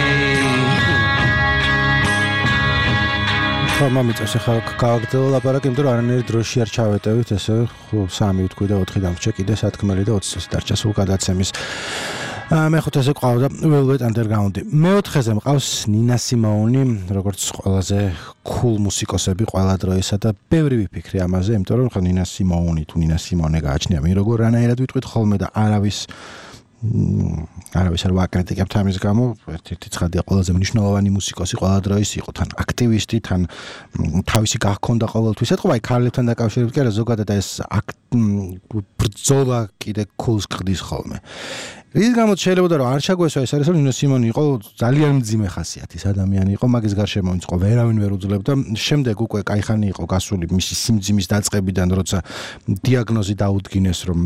მომიწევს ახლა გავაგრძელო ლაპარაკი, იმიტომ რომ არანაირი დროში არ ჩავეტევით, ესე 3 უთქვი და 4 დამრჩა კიდე სათქმელი და 20 წუთი დარჩა სულ გადაცემის. მეხუთეზე ყავდა Velvet Underground. მეოთხეზე მყავს Nina Simone, როგორც ყველაზე cool მუსიკოსები ყველა დროისა და ბევრი ვიფიქრე ამაზე, იმიტომ რომ ხა Nina Simone თუ Nina Simone გააჩნია მე როგორ რანაირად ვიტყვით ხოლმე და არავის არ ვაკრიტიკებთ ამის გამო, ერთ-ერთი ცხადია ყველაზე მნიშვნელოვანი მუსიკოსი ყველა დროის იყო, თან აქტივისტი, თან თავისი გახქონდა ყოველთვის. ეთქობა აი ქარლებთან დაკავშირებით კი არა, ზოგადად ეს ბრძოლა კიდე cool-ს ყრდის ხოლმე. რის გამოც შეიძლება რომ არ ჩაგვესვა ეს არის რომ Nina Simone იყო ძალიან მძიმე ხასიათის ადამიანი იყო, მაგის გარშემო იყო ვერავინ ვერ უძლებდა. შემდეგ უკვე кайხანი იყო გასული მისი სიმძიმის დაწყებიდან, როცა დიაგნოზი დაუდგინეს რომ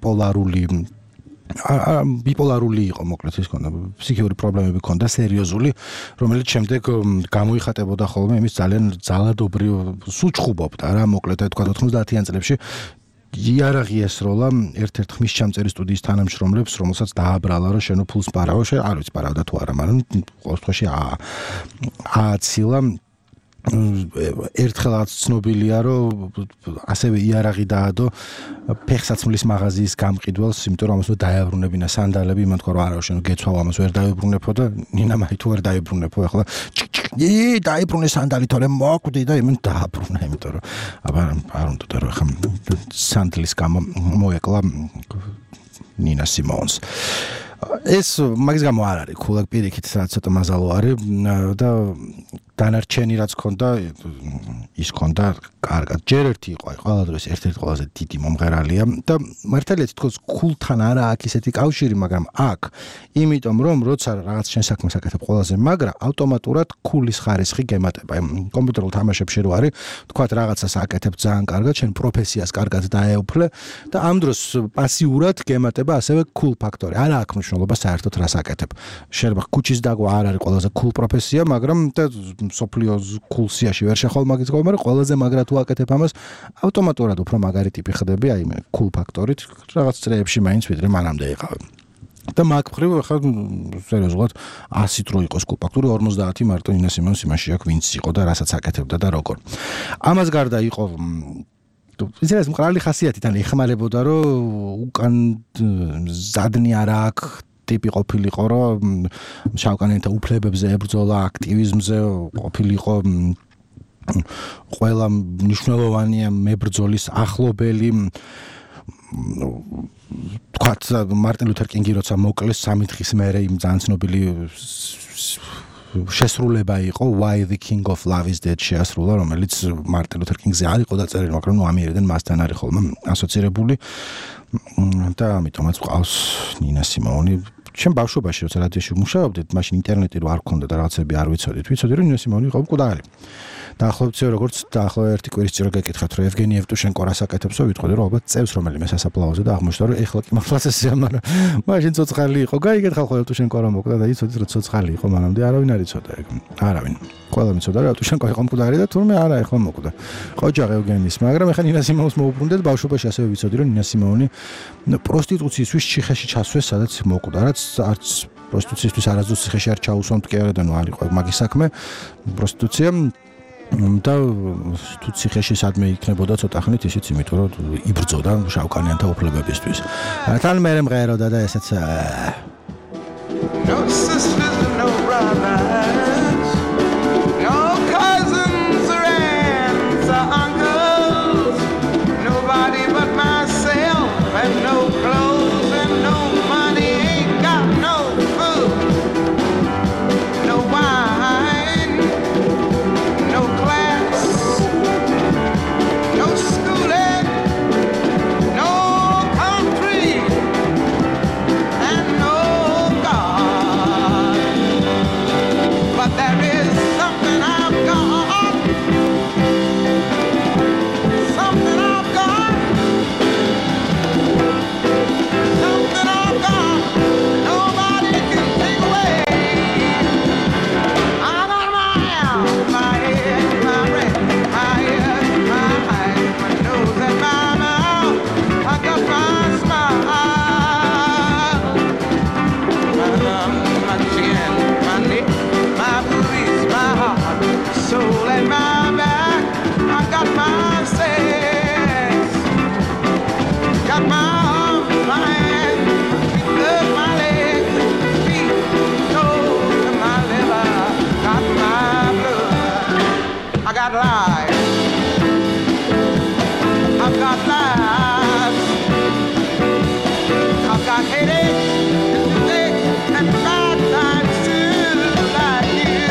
ბიპოლარული იყო, მოკლედ ის ქონდა ფსიქიური პრობლემები ქონდა სერიოზული, რომელიც შემდეგ გამოიხატებოდა ხოლმე იმის ძალიან ძალადობრივ სუჩხუბობდა რა, მოკლედ თქვა 90-იან წლებში იარაღი ესროლა ერთ-ერთ ხმისჩამწერი სტუდიის თანამშრომლებს, რომელსაც დააბრალა რომ შენო ფულს პარავ, არ ვიცი პარავდა თუ არა, მაგრამ ყოველ შემთხვევაში ააცილა ერთხელაც ცნობილია რომ ასევე იარაღი დაადო ფეხსაცმლის მაღაზიის გამყიდველს, იმიტომ რომ ამას დაებრუნებინა სანდალები, იმან თქვა რომ არა შენ გეცვალ ამას ვერ დაებრუნებო და ნინა მაი თუ ვერ დაებრუნებო, ახლა დაებრუნე სანდალი თორე მოაკვდი და იმან დააბრუნა, იმიტომ რომ არ უნდა რომ ახლა სანდლის გამო მოეკლა Nina Simone's. ეს მაგის გამო არ არის cool, პირიქით რაც ცოტა მაზალო არის და დანარჩენი რაც ქონდა ის ქონდა კარგად. ჯერ ერთი იყო ყველა დროს ერთ-ერთი ყველაზე დიდი მომღერალია და მართალია თითქოს cool-თან არა აქვს ისეთი კავშირი, მაგრამ აქ იმიტომ რომ როცა რაღაც შენ საქმეს აკეთებ ყველაზე მაგრა ავტომატურად cool-ის ხარისხი გემატება. კომპიუტერულ თამაშებში რო არის, თქვათ რაღაცას აკეთებ ძალიან კარგად, შენ პროფესიას კარგად დაეუფლე და ამ დროს პასიურად გემატება ასევე cool ფაქტორი. არა აქვს მნიშვნელობა საერთოდ რას აკეთებ. შეიძლება ქუჩის დაგვა არ არის ყველაზე cool პროფესია, მაგრამ და სოფლიოს cool სიაში ვერ შეხვალ მაგის გამო, მაგრამ ყველაზე მაგრა თუ აკეთებ ამას, ავტომატურად უფრო მაგარი ტიპი ხდები, აი მე cool ფაქტორით რაღაც წრეებში მაინც ვიდრე მანამდე იყავ. და მაგ მხრივ ახლა სერიოზულად 100 რო იყოს cool ფაქტორი, 50 მარტო Nina Simone's იმაში აქვს, ვინც იყო და რასაც აკეთებდა და როგორ. ამას გარდა იყო ის ეს მყრალი ხასიათიდან ეხმარებოდა რომ უკან ზადნი არა აქვს ტიპი ყოფილიყო რომ შავკანიანთა უფლებებზე ებრძოლა, აქტივიზმზე ყოფილიყო ყველა მნიშვნელოვანია მებრძოლის ახლობელი. თქვათ მარტინ ლუთერ კინგი როცა მოკლეს 3 დღის მერე იმ ძალიან ცნობილი შესრულება იყო Why the King of Love is Dead შეასრულა, რომელიც მარტინ ლუთერ კინგზე არ იყო დაწერილი, მაგრამ ნუ ამიერიდან მასთან არის ხოლმე ასოცირებული და ამიტომაც ყავს Nina Simone. ჩემ ბავშვობაში როცა რადიოში მუშაობდით, მაშინ ინტერნეტი რო არ ქონდა და რაღაცები არ ვიცოდით, ვიცოდი რომ Nina Simone იყო მკვდარი. დაახლოებით როგორც დაახლოებით ერთი კვირის წინ გეკითხათ რომ ევგენი ევტუშენკო რას აკეთებსო, ვიტყოდი რომ ალბათ წევს რომელიმე სასაფლაოზე და აღმოჩნდა რომ ეხლა კი მართლაცესია, მაგრამ მაშინ ცოცხალი იყო. გაიგეთ ხალხო ევტუშენკო რა მოკვდა და იცოდით რომ ცოცხალი იყო, მანამდე არავინ არ იცოდა ეგ. არავინ. ყველა მიცოდა რომ ევტუშენკო იყო მკვდარი და თურმე არა ეხლა მოკვდა. ყოჯაღ ევგენის, მაგრამ ეხლა Nina Simone's მოუბრუნდეთ, ბავშვობაში ასევე ვიცოდი რომ Nina Simone პროსტიტუციისთვის ციხეში ჩასვეს, სადაც მოკვდა, რაც არც პროსტიტუციისთვის არასდროს ციხეში არ ჩაუსვამთ კი არა და ნუ არ იყო მაგის საქმე. პროსტიტუცია და თუ ციხეში სადმე იქნებოდა ცოტა ხნით ისიც იმიტომ რომ იბრძოდა შავკანიანთა უფლებებისთვის. თან მე მღეროდა და ესეც No sisters and no brothers, no cousins or aunts or uncles, nobody but myself and no clothes and no money, ain't got no food, no wine, no class, no schooling, no country, and no God. But there is something I've got, something I've got, something I've got, nobody can take away. I got my head, my red, my ears, my eyes, my nose and my mouth. I got my smile, my chin, my neck, my booties, my heart, soul and my back. I got my sex, got my arms, my hands, my legs, feet, toes, and my liver. Got my blood. I got life. I've got life. I've got headaches, and bad times too, like you.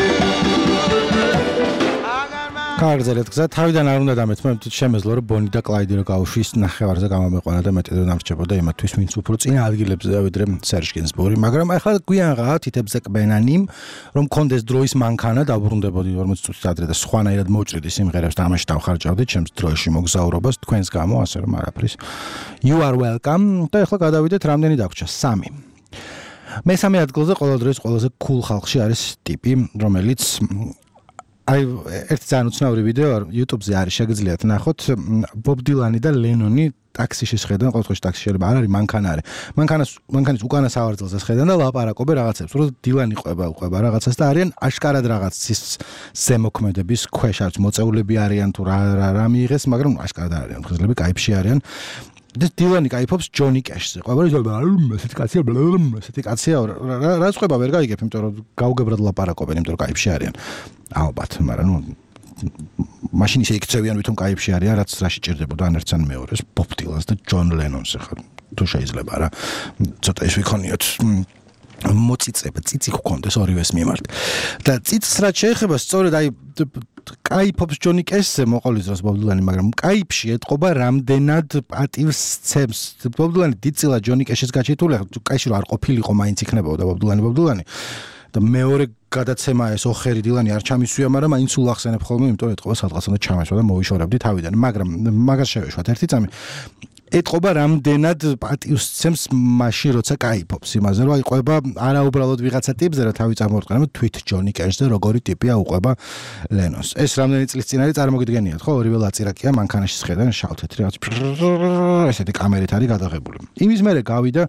I got my კარგზელეთ გზა თავიდან არ უნდა დამეცმა შემეძლო რომ ბონი და კლაიდი რო გაუშვის ნახევარზე გამომეყვანა და მეტად ნარჩებოდა იმათთვის ვინც უფრო წინ ადგილებზეა ვიდრე სერჟ გინსბური მაგრამ ახლა გვიანღაა თითებზე კბენანი რომ კონდეს დროის მანქანა დაბრუნდებოდი 40 წუთით ადრე და სხვანაირად მოჭრიდი სიმღერებს და ამაში დავხარჯავდი ჩემს დროში მოგზაურობას თქვენს გამო ასე რომ არაფრის you are welcome და ახლა გადავიდეთ რამდენი დაგვრჩა 3 მესამე ადგილზე ყოველ დროის ყველაზე cool ხალხში არის ტიპი რომელიც აი ერთ ძალიან უცნაური ვიდეო YouTube-ზე არის შეგიძლიათ ნახოთ ბობ დილანი და ლენონი ტაქსიში შეხედან ყოველთვის ტაქსი შეიძლება არ არის მანქანა არის მანქანის უკანა სავარძელზე შეხედან და ლაპარაკობენ რაღაცებს რომ დილანი ყვება რაღაცას და არიან აშკარად რაღაცის ზემოქმედების ქვეშ არც მოწეულები არიან თუ რა მიიღეს მაგრამ აშკარად არიან ხიზლები кайფში არიან და დილანი кайფობს ჯონი კეშზე ყვება რომ ესეთი კაცია რაც ყვება ვერ გაიგებ იმიტომ რომ გაუგებრად ლაპარაკობენ იმიტომ რომ кайფში არიან ალბათ მაგრამ ნუ მაშინ ისე იქცევიან ვითომ кайფში არიან რაც რაში ჭირდებოდა ან ერთს ან მეორეს ბობ დილანს და ჯონ ლენონს ხა თუ შეიძლება რა ცოტა ის ვიქონიოთ მოწიწება ციცი გქონდეს ორივეს მიმართ და ციცს რაც შეეხება სწორედ აი кайფობს ჯონი კეშზე მოყოლის დროს ბობ დილანი მაგრამ кайფში ეთყობა რამდენად პატივს ცემს ბობ დილანი დიდწილად ჯონი კეშის გაჩეთული კაიში რო არ ყოფილიყო მაინც იქნებოდა ბობ დილანი და მეორე გადაცემა ეს ოხერი დილანი არ ჩამისვია მაგრამ მაინც სულ ახსენებ ხოლმე იმიტომ რომ ეთყობა სადღაც უნდა ჩამესვა და მოვიშორებდი თავიდან მაგრამ მაგას შევეშვათ ერთი წამი ეთყობა რამდენად პატივს ცემს მაშინ როცა кайფობს იმაზე რომ აიყვება არა უბრალოდ ვიღაცა ტიპზე რა თავი წამოვყენა თვით ჯონი კეშზე როგორი ტიპია უყვება ლენონს ეს რამდენი წლის წინ არის წარმოგიდგენიათ ხო ორივე ლაწირაკია მანქანაში შეხედან შავ-თეთრი რაღაც ესეთი კამერით არის გადაღებული იმის მერე გავიდა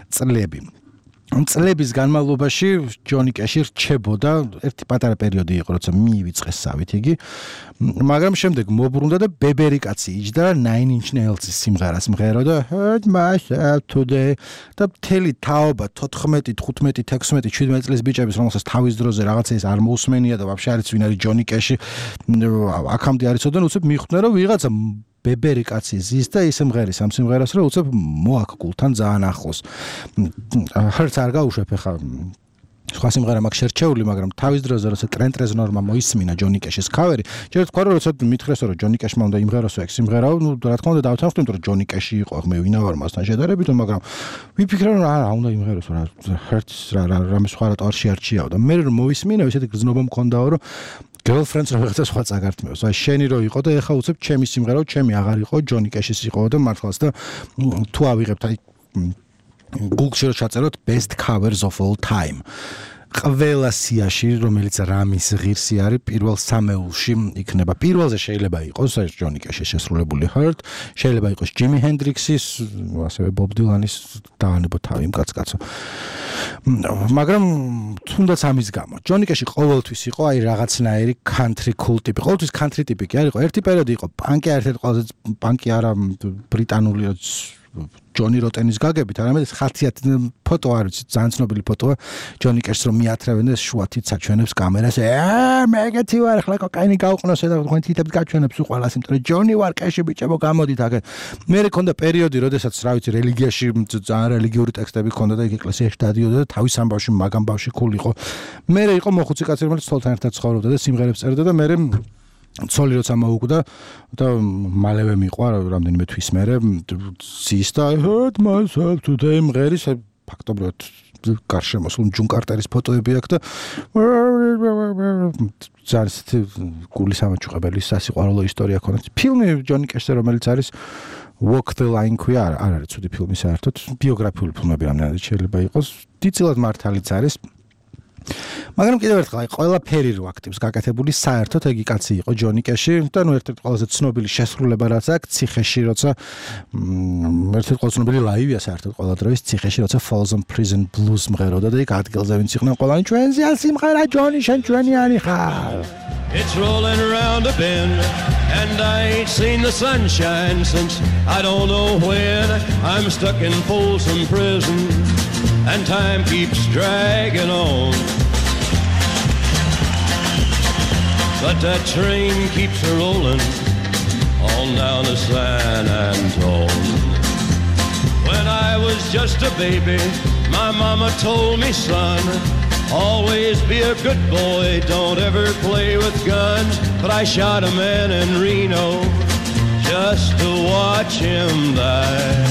წლების განმავლობაში ჯონი კეში რჩებოდა ერთი პატარა პერიოდი იყო როცა მიივიწყეს სავით იგი მაგრამ შემდეგ მოbrunდა და ბებერი კაცი იჯდა Nine Inch Nails-ის სიმღერას მღეროდა Hurt Myself Today და მთელი თაობა 14, 15, 16, 17 წლის ბიჭების რომელსაც თავის დროზე რაღაცა ის არ მოусმენია და ვაფშე არის ვინ არის ჯონი კეში აქამდე არ იცოდნენ უცებ მიხვდნენ რომ ვიღაცა ბებერი კაცი ზის და ის სიმღერის ამ სიმღერას რომ უცებ მოაქ გულთან ძალიან ახლოს ჰერც არ გაუშვებ ხა სხვა სიმღერა მაქვს შერჩეული მაგრამ თავის დროზე როცა ტრენტ რეზნორმა მოისმინა ჯონი კეშის ქავერი ჯერ თქვა რომ როცა მითხრესო რომ ჯონი კეშმა უნდა იმღეროსო ეგ სიმღერაო ნუ რა თქმა უნდა დავთანხმდი იმიტომ რომ ჯონი კეში იყო ხმე ვინა ვარ მასთან შედარებით მაგრამ ვიფიქრე რომ არა უნდა იმღეროსო რა ჰერც რამე სხვა რა ტარში არჩიაო და მე რომ მოისმინა ესეთი გზნობა მქონდაო რომ girlfriends რაღაცა სხვა წაგართმევს. აი შენი რო იყო და ეხა უცებ ჩემი სიმღერაო, ჩემი აღარ იყო, ჯონი კეშის იყო და მართლაც და თუ ავიღებთ აი Google-ში რო ჩაწეროთ best covers of all time. ყველა სიაში, რომელიც რამის ღირსი არის, პირველ სამეულში იქნება. პირველზე შეიძლება იყოს ეს ჯონი კეშის შესრულებული Hurt, შეიძლება იყოს ჯიმი ჰენდრიქსის, ასევე ბობ დილანის დაანებო თავი იმ კაცკაცო. მაგრამ თუნდაც ამის გამო ჯონი კეში ყოველთვის იყო აი რაღაცნაირი country cool ტიპი. ყოველთვის country ტიპი კი არ იყო. ერთი პერიოდი იყო პანკი, ერთ-ერთი ყველაზე პანკი არა ბრიტანული ჯონი როტენის გაგებით, არამედ ხალხიათ ფოტო არ ვიცი, ძალიან ცნობილი ფოტოა ჯონი კეშს რომ მიათრევენ და შუათით საჩვენებს კამერას. მეგეთი ვარ, ახლა კოკაინი გავყნოს და თქვენ თითებს გაჩვენებს უყალას, იმიტომ რომ ჯონი ვარ, კეში ბიჭებო, გამოდით აქ. მე მქონდა პერიოდი, როდესაც რა ვიცი, რელიგიაში ძალიან რელიგიური ტექსტები ჰქონდა და იქ ეკლესიაში დადიოდა და თავის ამბავში, მაგამ ბავში cool იყო. მე იყო მოხუცი კაცი, რომელიც ცოლთან ერთად ცხოვრობდა და სიმღერებს წერდა და მე ცოლი როცა მოუკვდა და მალევე მიყვა რამდენიმე თვის მერე ზის და hurt myself today მღერის ფაქტობრივად გარშემოსულ ჯონ კარტერის ფოტოები აქვს და ძალიან გულის ამაჩუყებელი სასიყვარულო ისტორია ქონდა. ფილმი ჯონი კეშზე რომელიც არის Walk the Line ქვია, არ არის ცუდი ფილმი საერთოდ, ბიოგრაფიული ფილმები რამდენად შეიძლება იყოს, დიდწილად მართალიც არის. მაგრამ კიდევ ერთხელ აი ყველაფერი რო აქტივს გაკეთებული საერთოდ ეგი კაცი იყო ჯონი კეში და ნუ ერთ-ერთი ყველაზე ცნობილი შესრულება რაც აქვს ციხეში როცა ერთ-ერთი ყველაზე ცნობილი ლაივია საერთოდ ყველა დროის ციხეში როცა Folsom Prison Blues მღეროდა და იქ ადგილზე ვინც იყვნენ ყველანი ჩვენზე სიმღერა ჯონი შენ ჩვენიანი ხარ. It's rolling around a bend and I ain't seen the sunshine since I don't know when. I'm stuck in Folsom Prison and time keeps dragging on. But that train keeps rolling on down to San Antone. When I was just a baby, my mama told me, son, always be a good boy, don't ever play with guns. But I shot a man in Reno just to watch him die.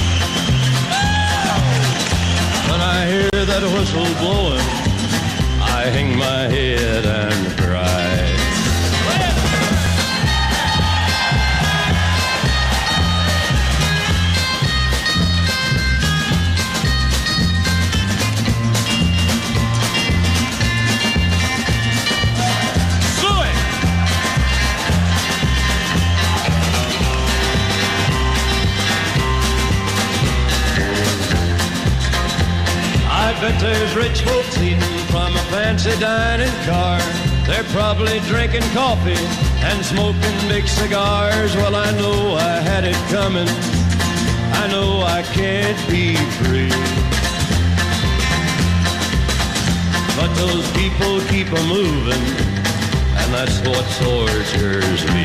When I hear that whistle blowing, I hang my head and cry. I bet there's rich folks eating from a fancy dining car. They're probably drinking coffee and smoking big cigars. Well, I know I had it coming. I know I can't be free. But those people keep a moving, and that's what tortures me.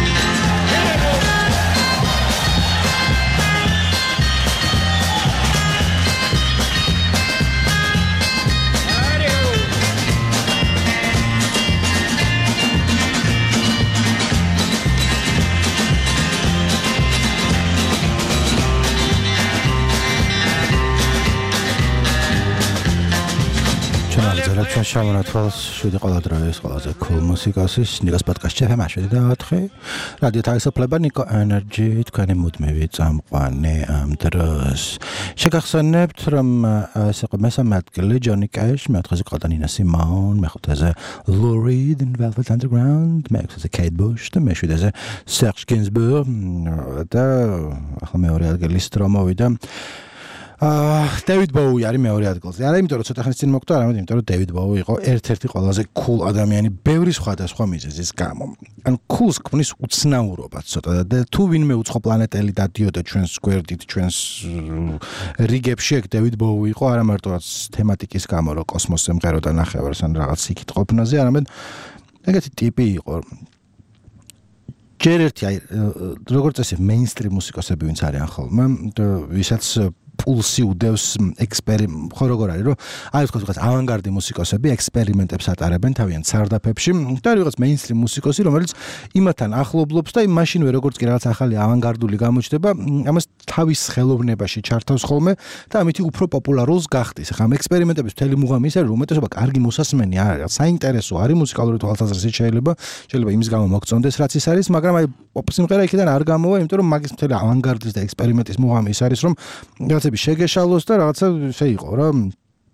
ჩვენ შემონათვალს 7 ყველა დროის ყველაზე cool მუსიკოსის ნიკოს პოდკასტში FM 7.4 რადიო თავისუფლება ნიკო ენერჯი თქვენი მუდმივი წამყვანი ამ დროს შეგახსენებთ რომ ეს იყო მესამე ადგილი ჯონი კეშ მეოთხეზე ყავდა ნინა სიმონ მეხუთეზე Lou Reed in Velvet Underground მეექვსეზე Kate Bush და მეშვიდეზე Serge Gainsbourg და ახლა მეორე ადგილის დრო მოვიდა David Bowie არის მეორე ადგილზე. არა იმიტომ რომ ცოტა ხნის წინ მოკვდა, არამედ იმიტომ რომ David Bowie იყო ერთ-ერთი ყველაზე cool ადამიანი ბევრი სხვადასხვა მიზეზის გამო. ან cool-ს ქმნის უცნაურობა ცოტა და თუ ვინმე უცხო პლანეტელი დადიოდა ჩვენს გვერდით, ჩვენს რიგებში ეგ David Bowie იყო, არა მარტოაც თემატიკის გამო, რომ კოსმოსზე მღეროდა ნახევარს ან რაღაც იქით ყოფნაზე, არამედ ეგეთი ტიპი იყო. ჯერ ერთი აი როგორც წესი mainstream მუსიკოსები ვინც არიან ხოლმე, ვისაც პულსი უდევს ხო როგორ არის რომ აი თქვა ავანგარდი მუსიკოსები ექსპერიმენტებს ატარებენ თავიანთ სარდაფებში და რაღაც მეინსტრიმ მუსიკოსი რომელიც იმათთან ახლობლობს და იმ მაშინვე როგორც კი რაღაც ახალი ავანგარდული გამოჩნდება ამას თავის ხელოვნებაში ჩართავს ხოლმე და ამით უფრო პოპულარულს გახდის ხა ამ ექსპერიმენტების მთელი მუღამი ის არის რომ უმეტესობა კარგი მოსასმენი არ არის საინტერესო არის მუსიკალური თვალსაზრისით შეიძლება იმის გამო მოგწონდეს რაც ის არის მაგრამ აი პოპ სიმღერა იქიდან არ გამოვა იმიტომ რომ მაგის მთელი ავანგარდის და ექსპერიმენტის მუღამი ის არის რომ რაღაცები შეგეშალოს და რაღაცა ისე იყო რა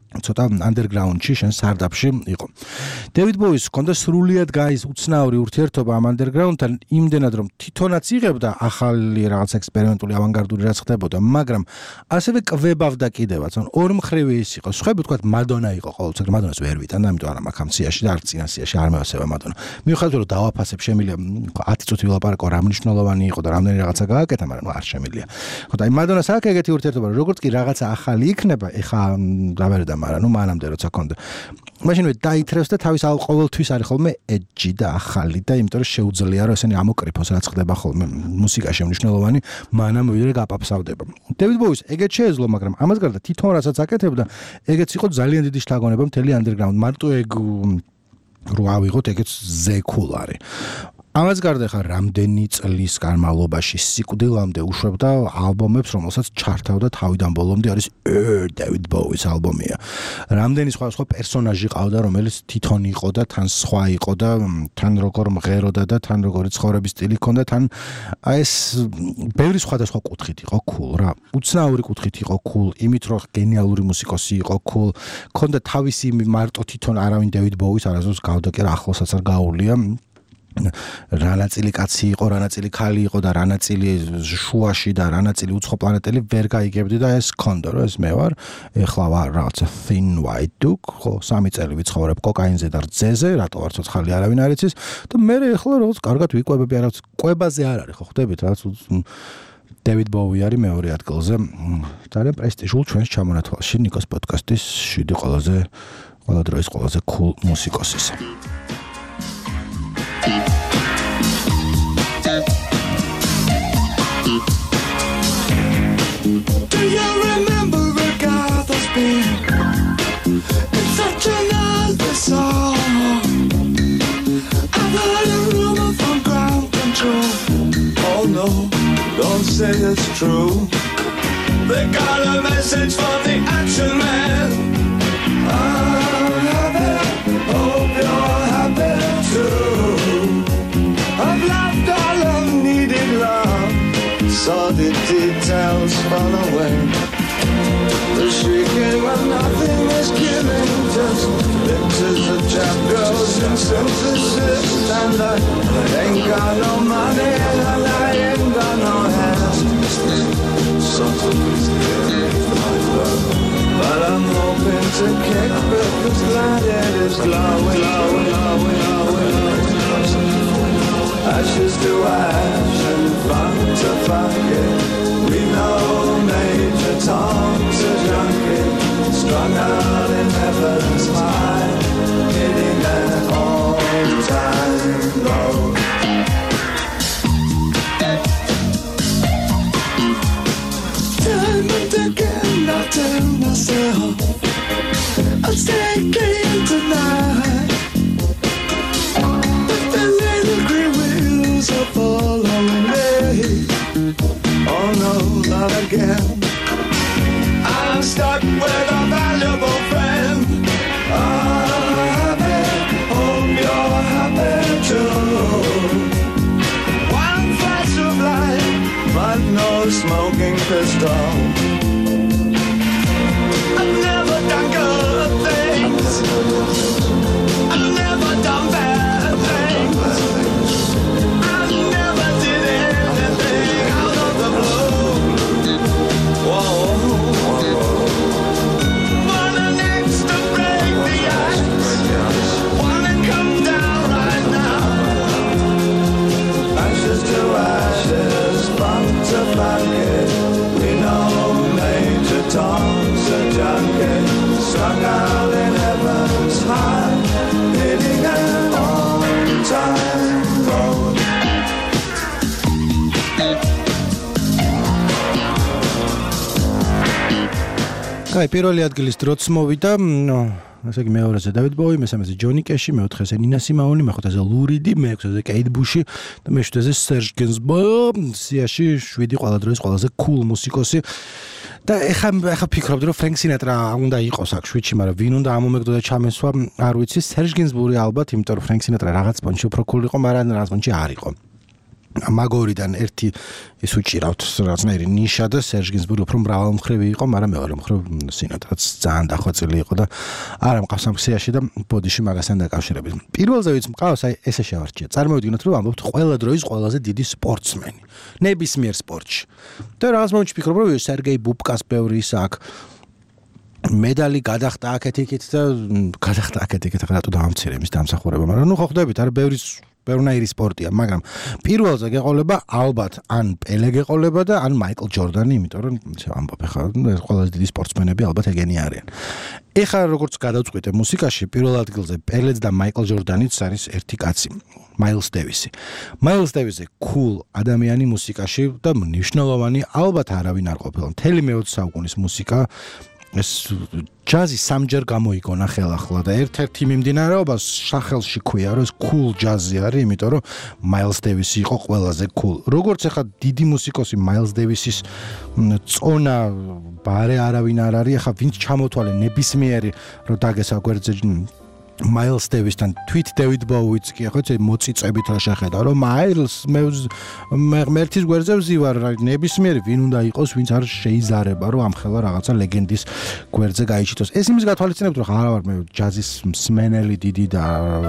ცოტა underground-ში, შენ სარდაფში იყო. დევიდ ბოუის ჰქონდა სრულიად უცნაური ურთიერთობა ამ underground-თან, იმდენად რომ თვითონაც იღებდა ახალი რაღაც ექსპერიმენტული ავანგარდული რაც ხდებოდა, მაგრამ ასევე კვებავდა კიდევაც. ორ მხრივი ის იყო. სხვები თქვათ მადონა იყო ყოველთვის, მადონას ვერ ვიტან, ამიტომ არა მაქვს ამ სიაში და არ წინა სიაში არ მევასება მადონა. მიუხედავად რომ დავაფასებ შემიძლია 10 წუთი ვილაპარაკო რა მნიშვნელოვანი იყო და რამდენი რაღაცა გააკეთა, მაგრამ არ შემიძლია. ხო და აი მადონას აქვს ეგეთი ურთიერთობა, როგორც კი რაღაცა ახალი იქნება, ეხა დავერდა მაგრამ ნუ მანამდე როცა ქონდა. მაშინვე დაითრევს და თავის ყოველთვის არის ხოლმე edgy და ახალი და იმიტომ რომ შეუძლია რომ ესენი ამოკრიფოს რაც ხდება ხოლმე მუსიკაში მნიშვნელოვანი მანამ ვიდრე გაპაფსავდება. დევიდ ბოუის ეგეც შეეძლო, მაგრამ ამას გარდა თვითონ რასაც აკეთებდა, ეგეც იყო ძალიან დიდი შთაგონება მთელი underground. მარტო ეგ რო ავიღოთ ეგეც ზეკულ არის. ამას გარდა ხარ რამდენი წლის განმავლობაში სიკვდილამდე უშვებდა ალბომებს, რომელსაც ჩართავდა თავიდან ბოლომდე არის დევიდ ბოუის ალბომია. რამდენი სხვა პერსონაჟი ყავდა, რომელიც თვითონ იყო და თან სხვა იყო და თან როგორ მღეროდა და თან როგორი ცხოვრების სტილი ჰქონდა, თან აი ეს ბევრი სხვადასხვა კუთხით იყო cool რა. უცნაური კუთხით იყო cool, იმით რომ გენიალური მუსიკოსი იყო cool, ჰქონდა თავისი მარტო თვითონ არავინ დევიდ ბოუის არასდროს გავდა კი რა ახლოსაც არ გაუვლია. რანაწილი კაცი იყო, რანაწილი ქალი იყო და რანაწილი შუაში და რანაწილი უცხო პლანეტელი ვერ გაიგებდი და ეს ქონდა რომ ეს მე ვარ, ეხლა ვარ რაღაცა thin white duke, ხო, 3 წელი ვიცხოვრებ კოკაინზე და რძეზე, რატო არ ცოცხალი არავინ არ იცის და მე ეხლა რაღაც კარგად ვიკვებები, რაღაც კვებაზე არ არის, ხო, ხვდებით რაღაც დევიდ ბოუი არის მეორე ადგილზე. ძალიან პრესტიჟულ ჩვენს ჩამონათვალში ნიკოს პოდკასტის 7 ყველა დროის ყველაზე cool მუსიკოსის. Do you remember Agatha's being in such another song? I've heard a rumor from ground control. Oh no, don't say it's true. They got a message from the action man. I'm happy, hope you're happy too. I've laughed all I've needed love, saw the details fall away. The shrieking when nothing is killing, just lips as the chap goes in synthesis. And I ain't got no money and I ain't got no hands. Something's my love, but I'm hoping to kick because glad it is glowing, glowing, glowing, glowing. Ashes to ash and funk to funky. We know Major Tom's a junkie, strung out in heaven's high, hitting an all-time low. Time and again I tell myself I'll stay clean tonight, but the little green wheels are following me. Oh no, not again. I'm stuck with a valuable friend. I'm happy, hope you're happy too. One flash of light, but no smoking pistol. I've never done good things, I've never done bad things, I never did anything out of the blue. Whoa, whoa, whoa. Wanna next to break the ice, wanna come down right now. Ashes to ashes, funk to funky. We know Major Tom's a junkie, strung out in heaven's high, hitting an all-time road. კაი, პირველი ადგილის დროც მოვიდა, ასე იგი მეორეზე დევიდ ბოუი, მესამეზე ჯონი კეში, მეოთხეზე ნინა სიმაონი, მეხუთეზე ლუ რიდი, მეექვსეზე კეით ბუში და მეშვიდეზე სერჟ გენსბურგ, სიაში 7 ყველა დროის ყველაზე cool მუსიკოსი. და ეხა ფიქრობდი რომ ფრენკ სინატრა უნდა იყოს აქ 7-ში, მაგრამ ვინ უნდა ამომეგდო და ჩამესვა, არ ვიცი, სერჟ გენსბურგი ალბათ, იმიტომ რომ ფრენკ სინატრა რაღაც პონჩი უფრო cool იყო, მაგრამ რაღაც პონჩი არ იყო. მაგორიდან ერთი ის უჭირავთ რაღაცნაირი ნიშა და სერჟ გინზბურგი უფრო მრავალმხრივი იყო, მაგრამ მეორე მხრივ სინატრაც ძალიან დახვეწილი იყო და არა მყავს ამ ქსიაში და ბოდიში მაგასთან დაკავშირებით. პირველზე ვიც მყავს, აი ესე შევარჩია. წარმოვიდგინოთ, რომ ამბობთ ყველა დროის ყველაზე დიდი სპორტსმენი. ნებისმიერ სპორტში. და რაღაც მომენტში ვფიქრობ, რომ სერგეი ბუბკას ბევრი ის აქვს. медали გადახტა აქეთ-იქით და გადახტა აქეთ-იქით რატო დაამცირე მის დამსახურება, მაგრამ ნუ ხო ხვდებით, არა ბევრნაირი სპორტია, მაგრამ პირველზე გეყოლება ალბათ ან პელე გეყოლება და ან მაიკლ ჯორდანი, იმიტომ რომ ამბობ ხა ყველაზე დიდი სპორტსმენები ალბათ ეგენი არიან. ეხლა როგორც გადავწყვიტე მუსიკაში, პირველ ადგილზე პელეც და მაიკლ ჯორდანიც არის ერთი კაცი, მაილს დევისი. მაილს დევისი cool ადამიანი მუსიკაში და მნიშვნელოვანი ალბათ არავინ არ ყოფილა. მთელი მე-20 საუკუნის მუსიკა ეს ჯაზი სამჯერ გამოიგონა ხელახლა და ერთ-ერთი მიმდინარეობა სახელში ქვია, რომ ეს cool ჯაზი არის, იმიტომ რომ მაილს დევისი იყო ყველაზე cool. როგორც ახლა დიდი მუსიკოსი მაილს დევისის წონა ბარე არავინ არ არის, ახლა ვინც ჩამოთვალე ნებისმიერი რომ დაგესა გვერდზე მაილს დევისთან თვით დევიდ ბოუიც კი ხო მოწიწებით რა შეხედა რომ მაილს მე ერთის გვერდზე ვზივარ ნებისმიერი ვინ უნდა იყოს ვინც არ შეიზარება რომ ამ ხელა რაღაცა ლეგენდის გვერდზე გაიჩიტოს ეს იმის გათვალისწინებთ რომ არა ვარ მე ჯაზის მსმენელი დიდი და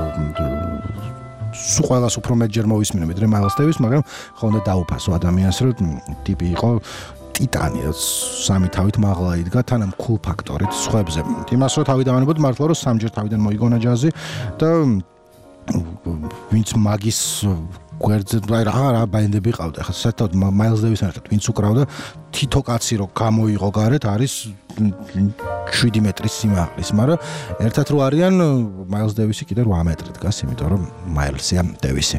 სულ ყველას უფრო მეტჯერ მოვისმინე ვიდრე მაილს დევის მაგრამ ხო უნდა დაუფასო ადამიანს რომ ტიპი იყო ტიტანი სამი თავით მაღლა იდგა თანამ cool ფაქტორით სხვებზე იმას რომ თავი დავანებოდ მართლა რომ სამჯერ თავიდან მოიგონა ჯაზი და ვინც მაგის გვერდზე რა ბაინდები ყავდა ხა საერთოდ მაილს დევისთან ერთად ვინც უკრავდა თითო კაცი რო გამოიღო გარეთ არის 7 მეტრის სიმაღლის მაგრამ ერთად რო არიან მაილს დევისი კიდე 8 მეტრი დგას იმიტომ რომ მაილსია დევისი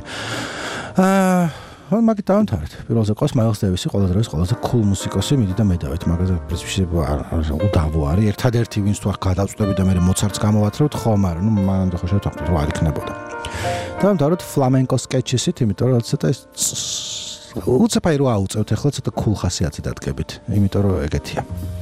მაგით დავამთავრეთ. პირველზე ყავს მაილს დევისი, ყველა დროის ყველაზე cool მუსიკოსი, მიდი და მე დავით, მაგაზე პრინციპში უდავო არის. ერთადერთი ვინც თუ გადავწყვეტები და მე მოცარტს გამოვათრევთ, ხო, მაგრამ ნუ მანამდე ხო შევთანხმდით, რომ არ იქნებოდა. დავამთავრეთ ფლამენკო სკეჩისით, იმიტომ რომ ცოტა ეს უცებაი რო აუწევთ, ახლა ცოტა cool ხასიათი დადგებით, იმიტომ რომ ეგეთია.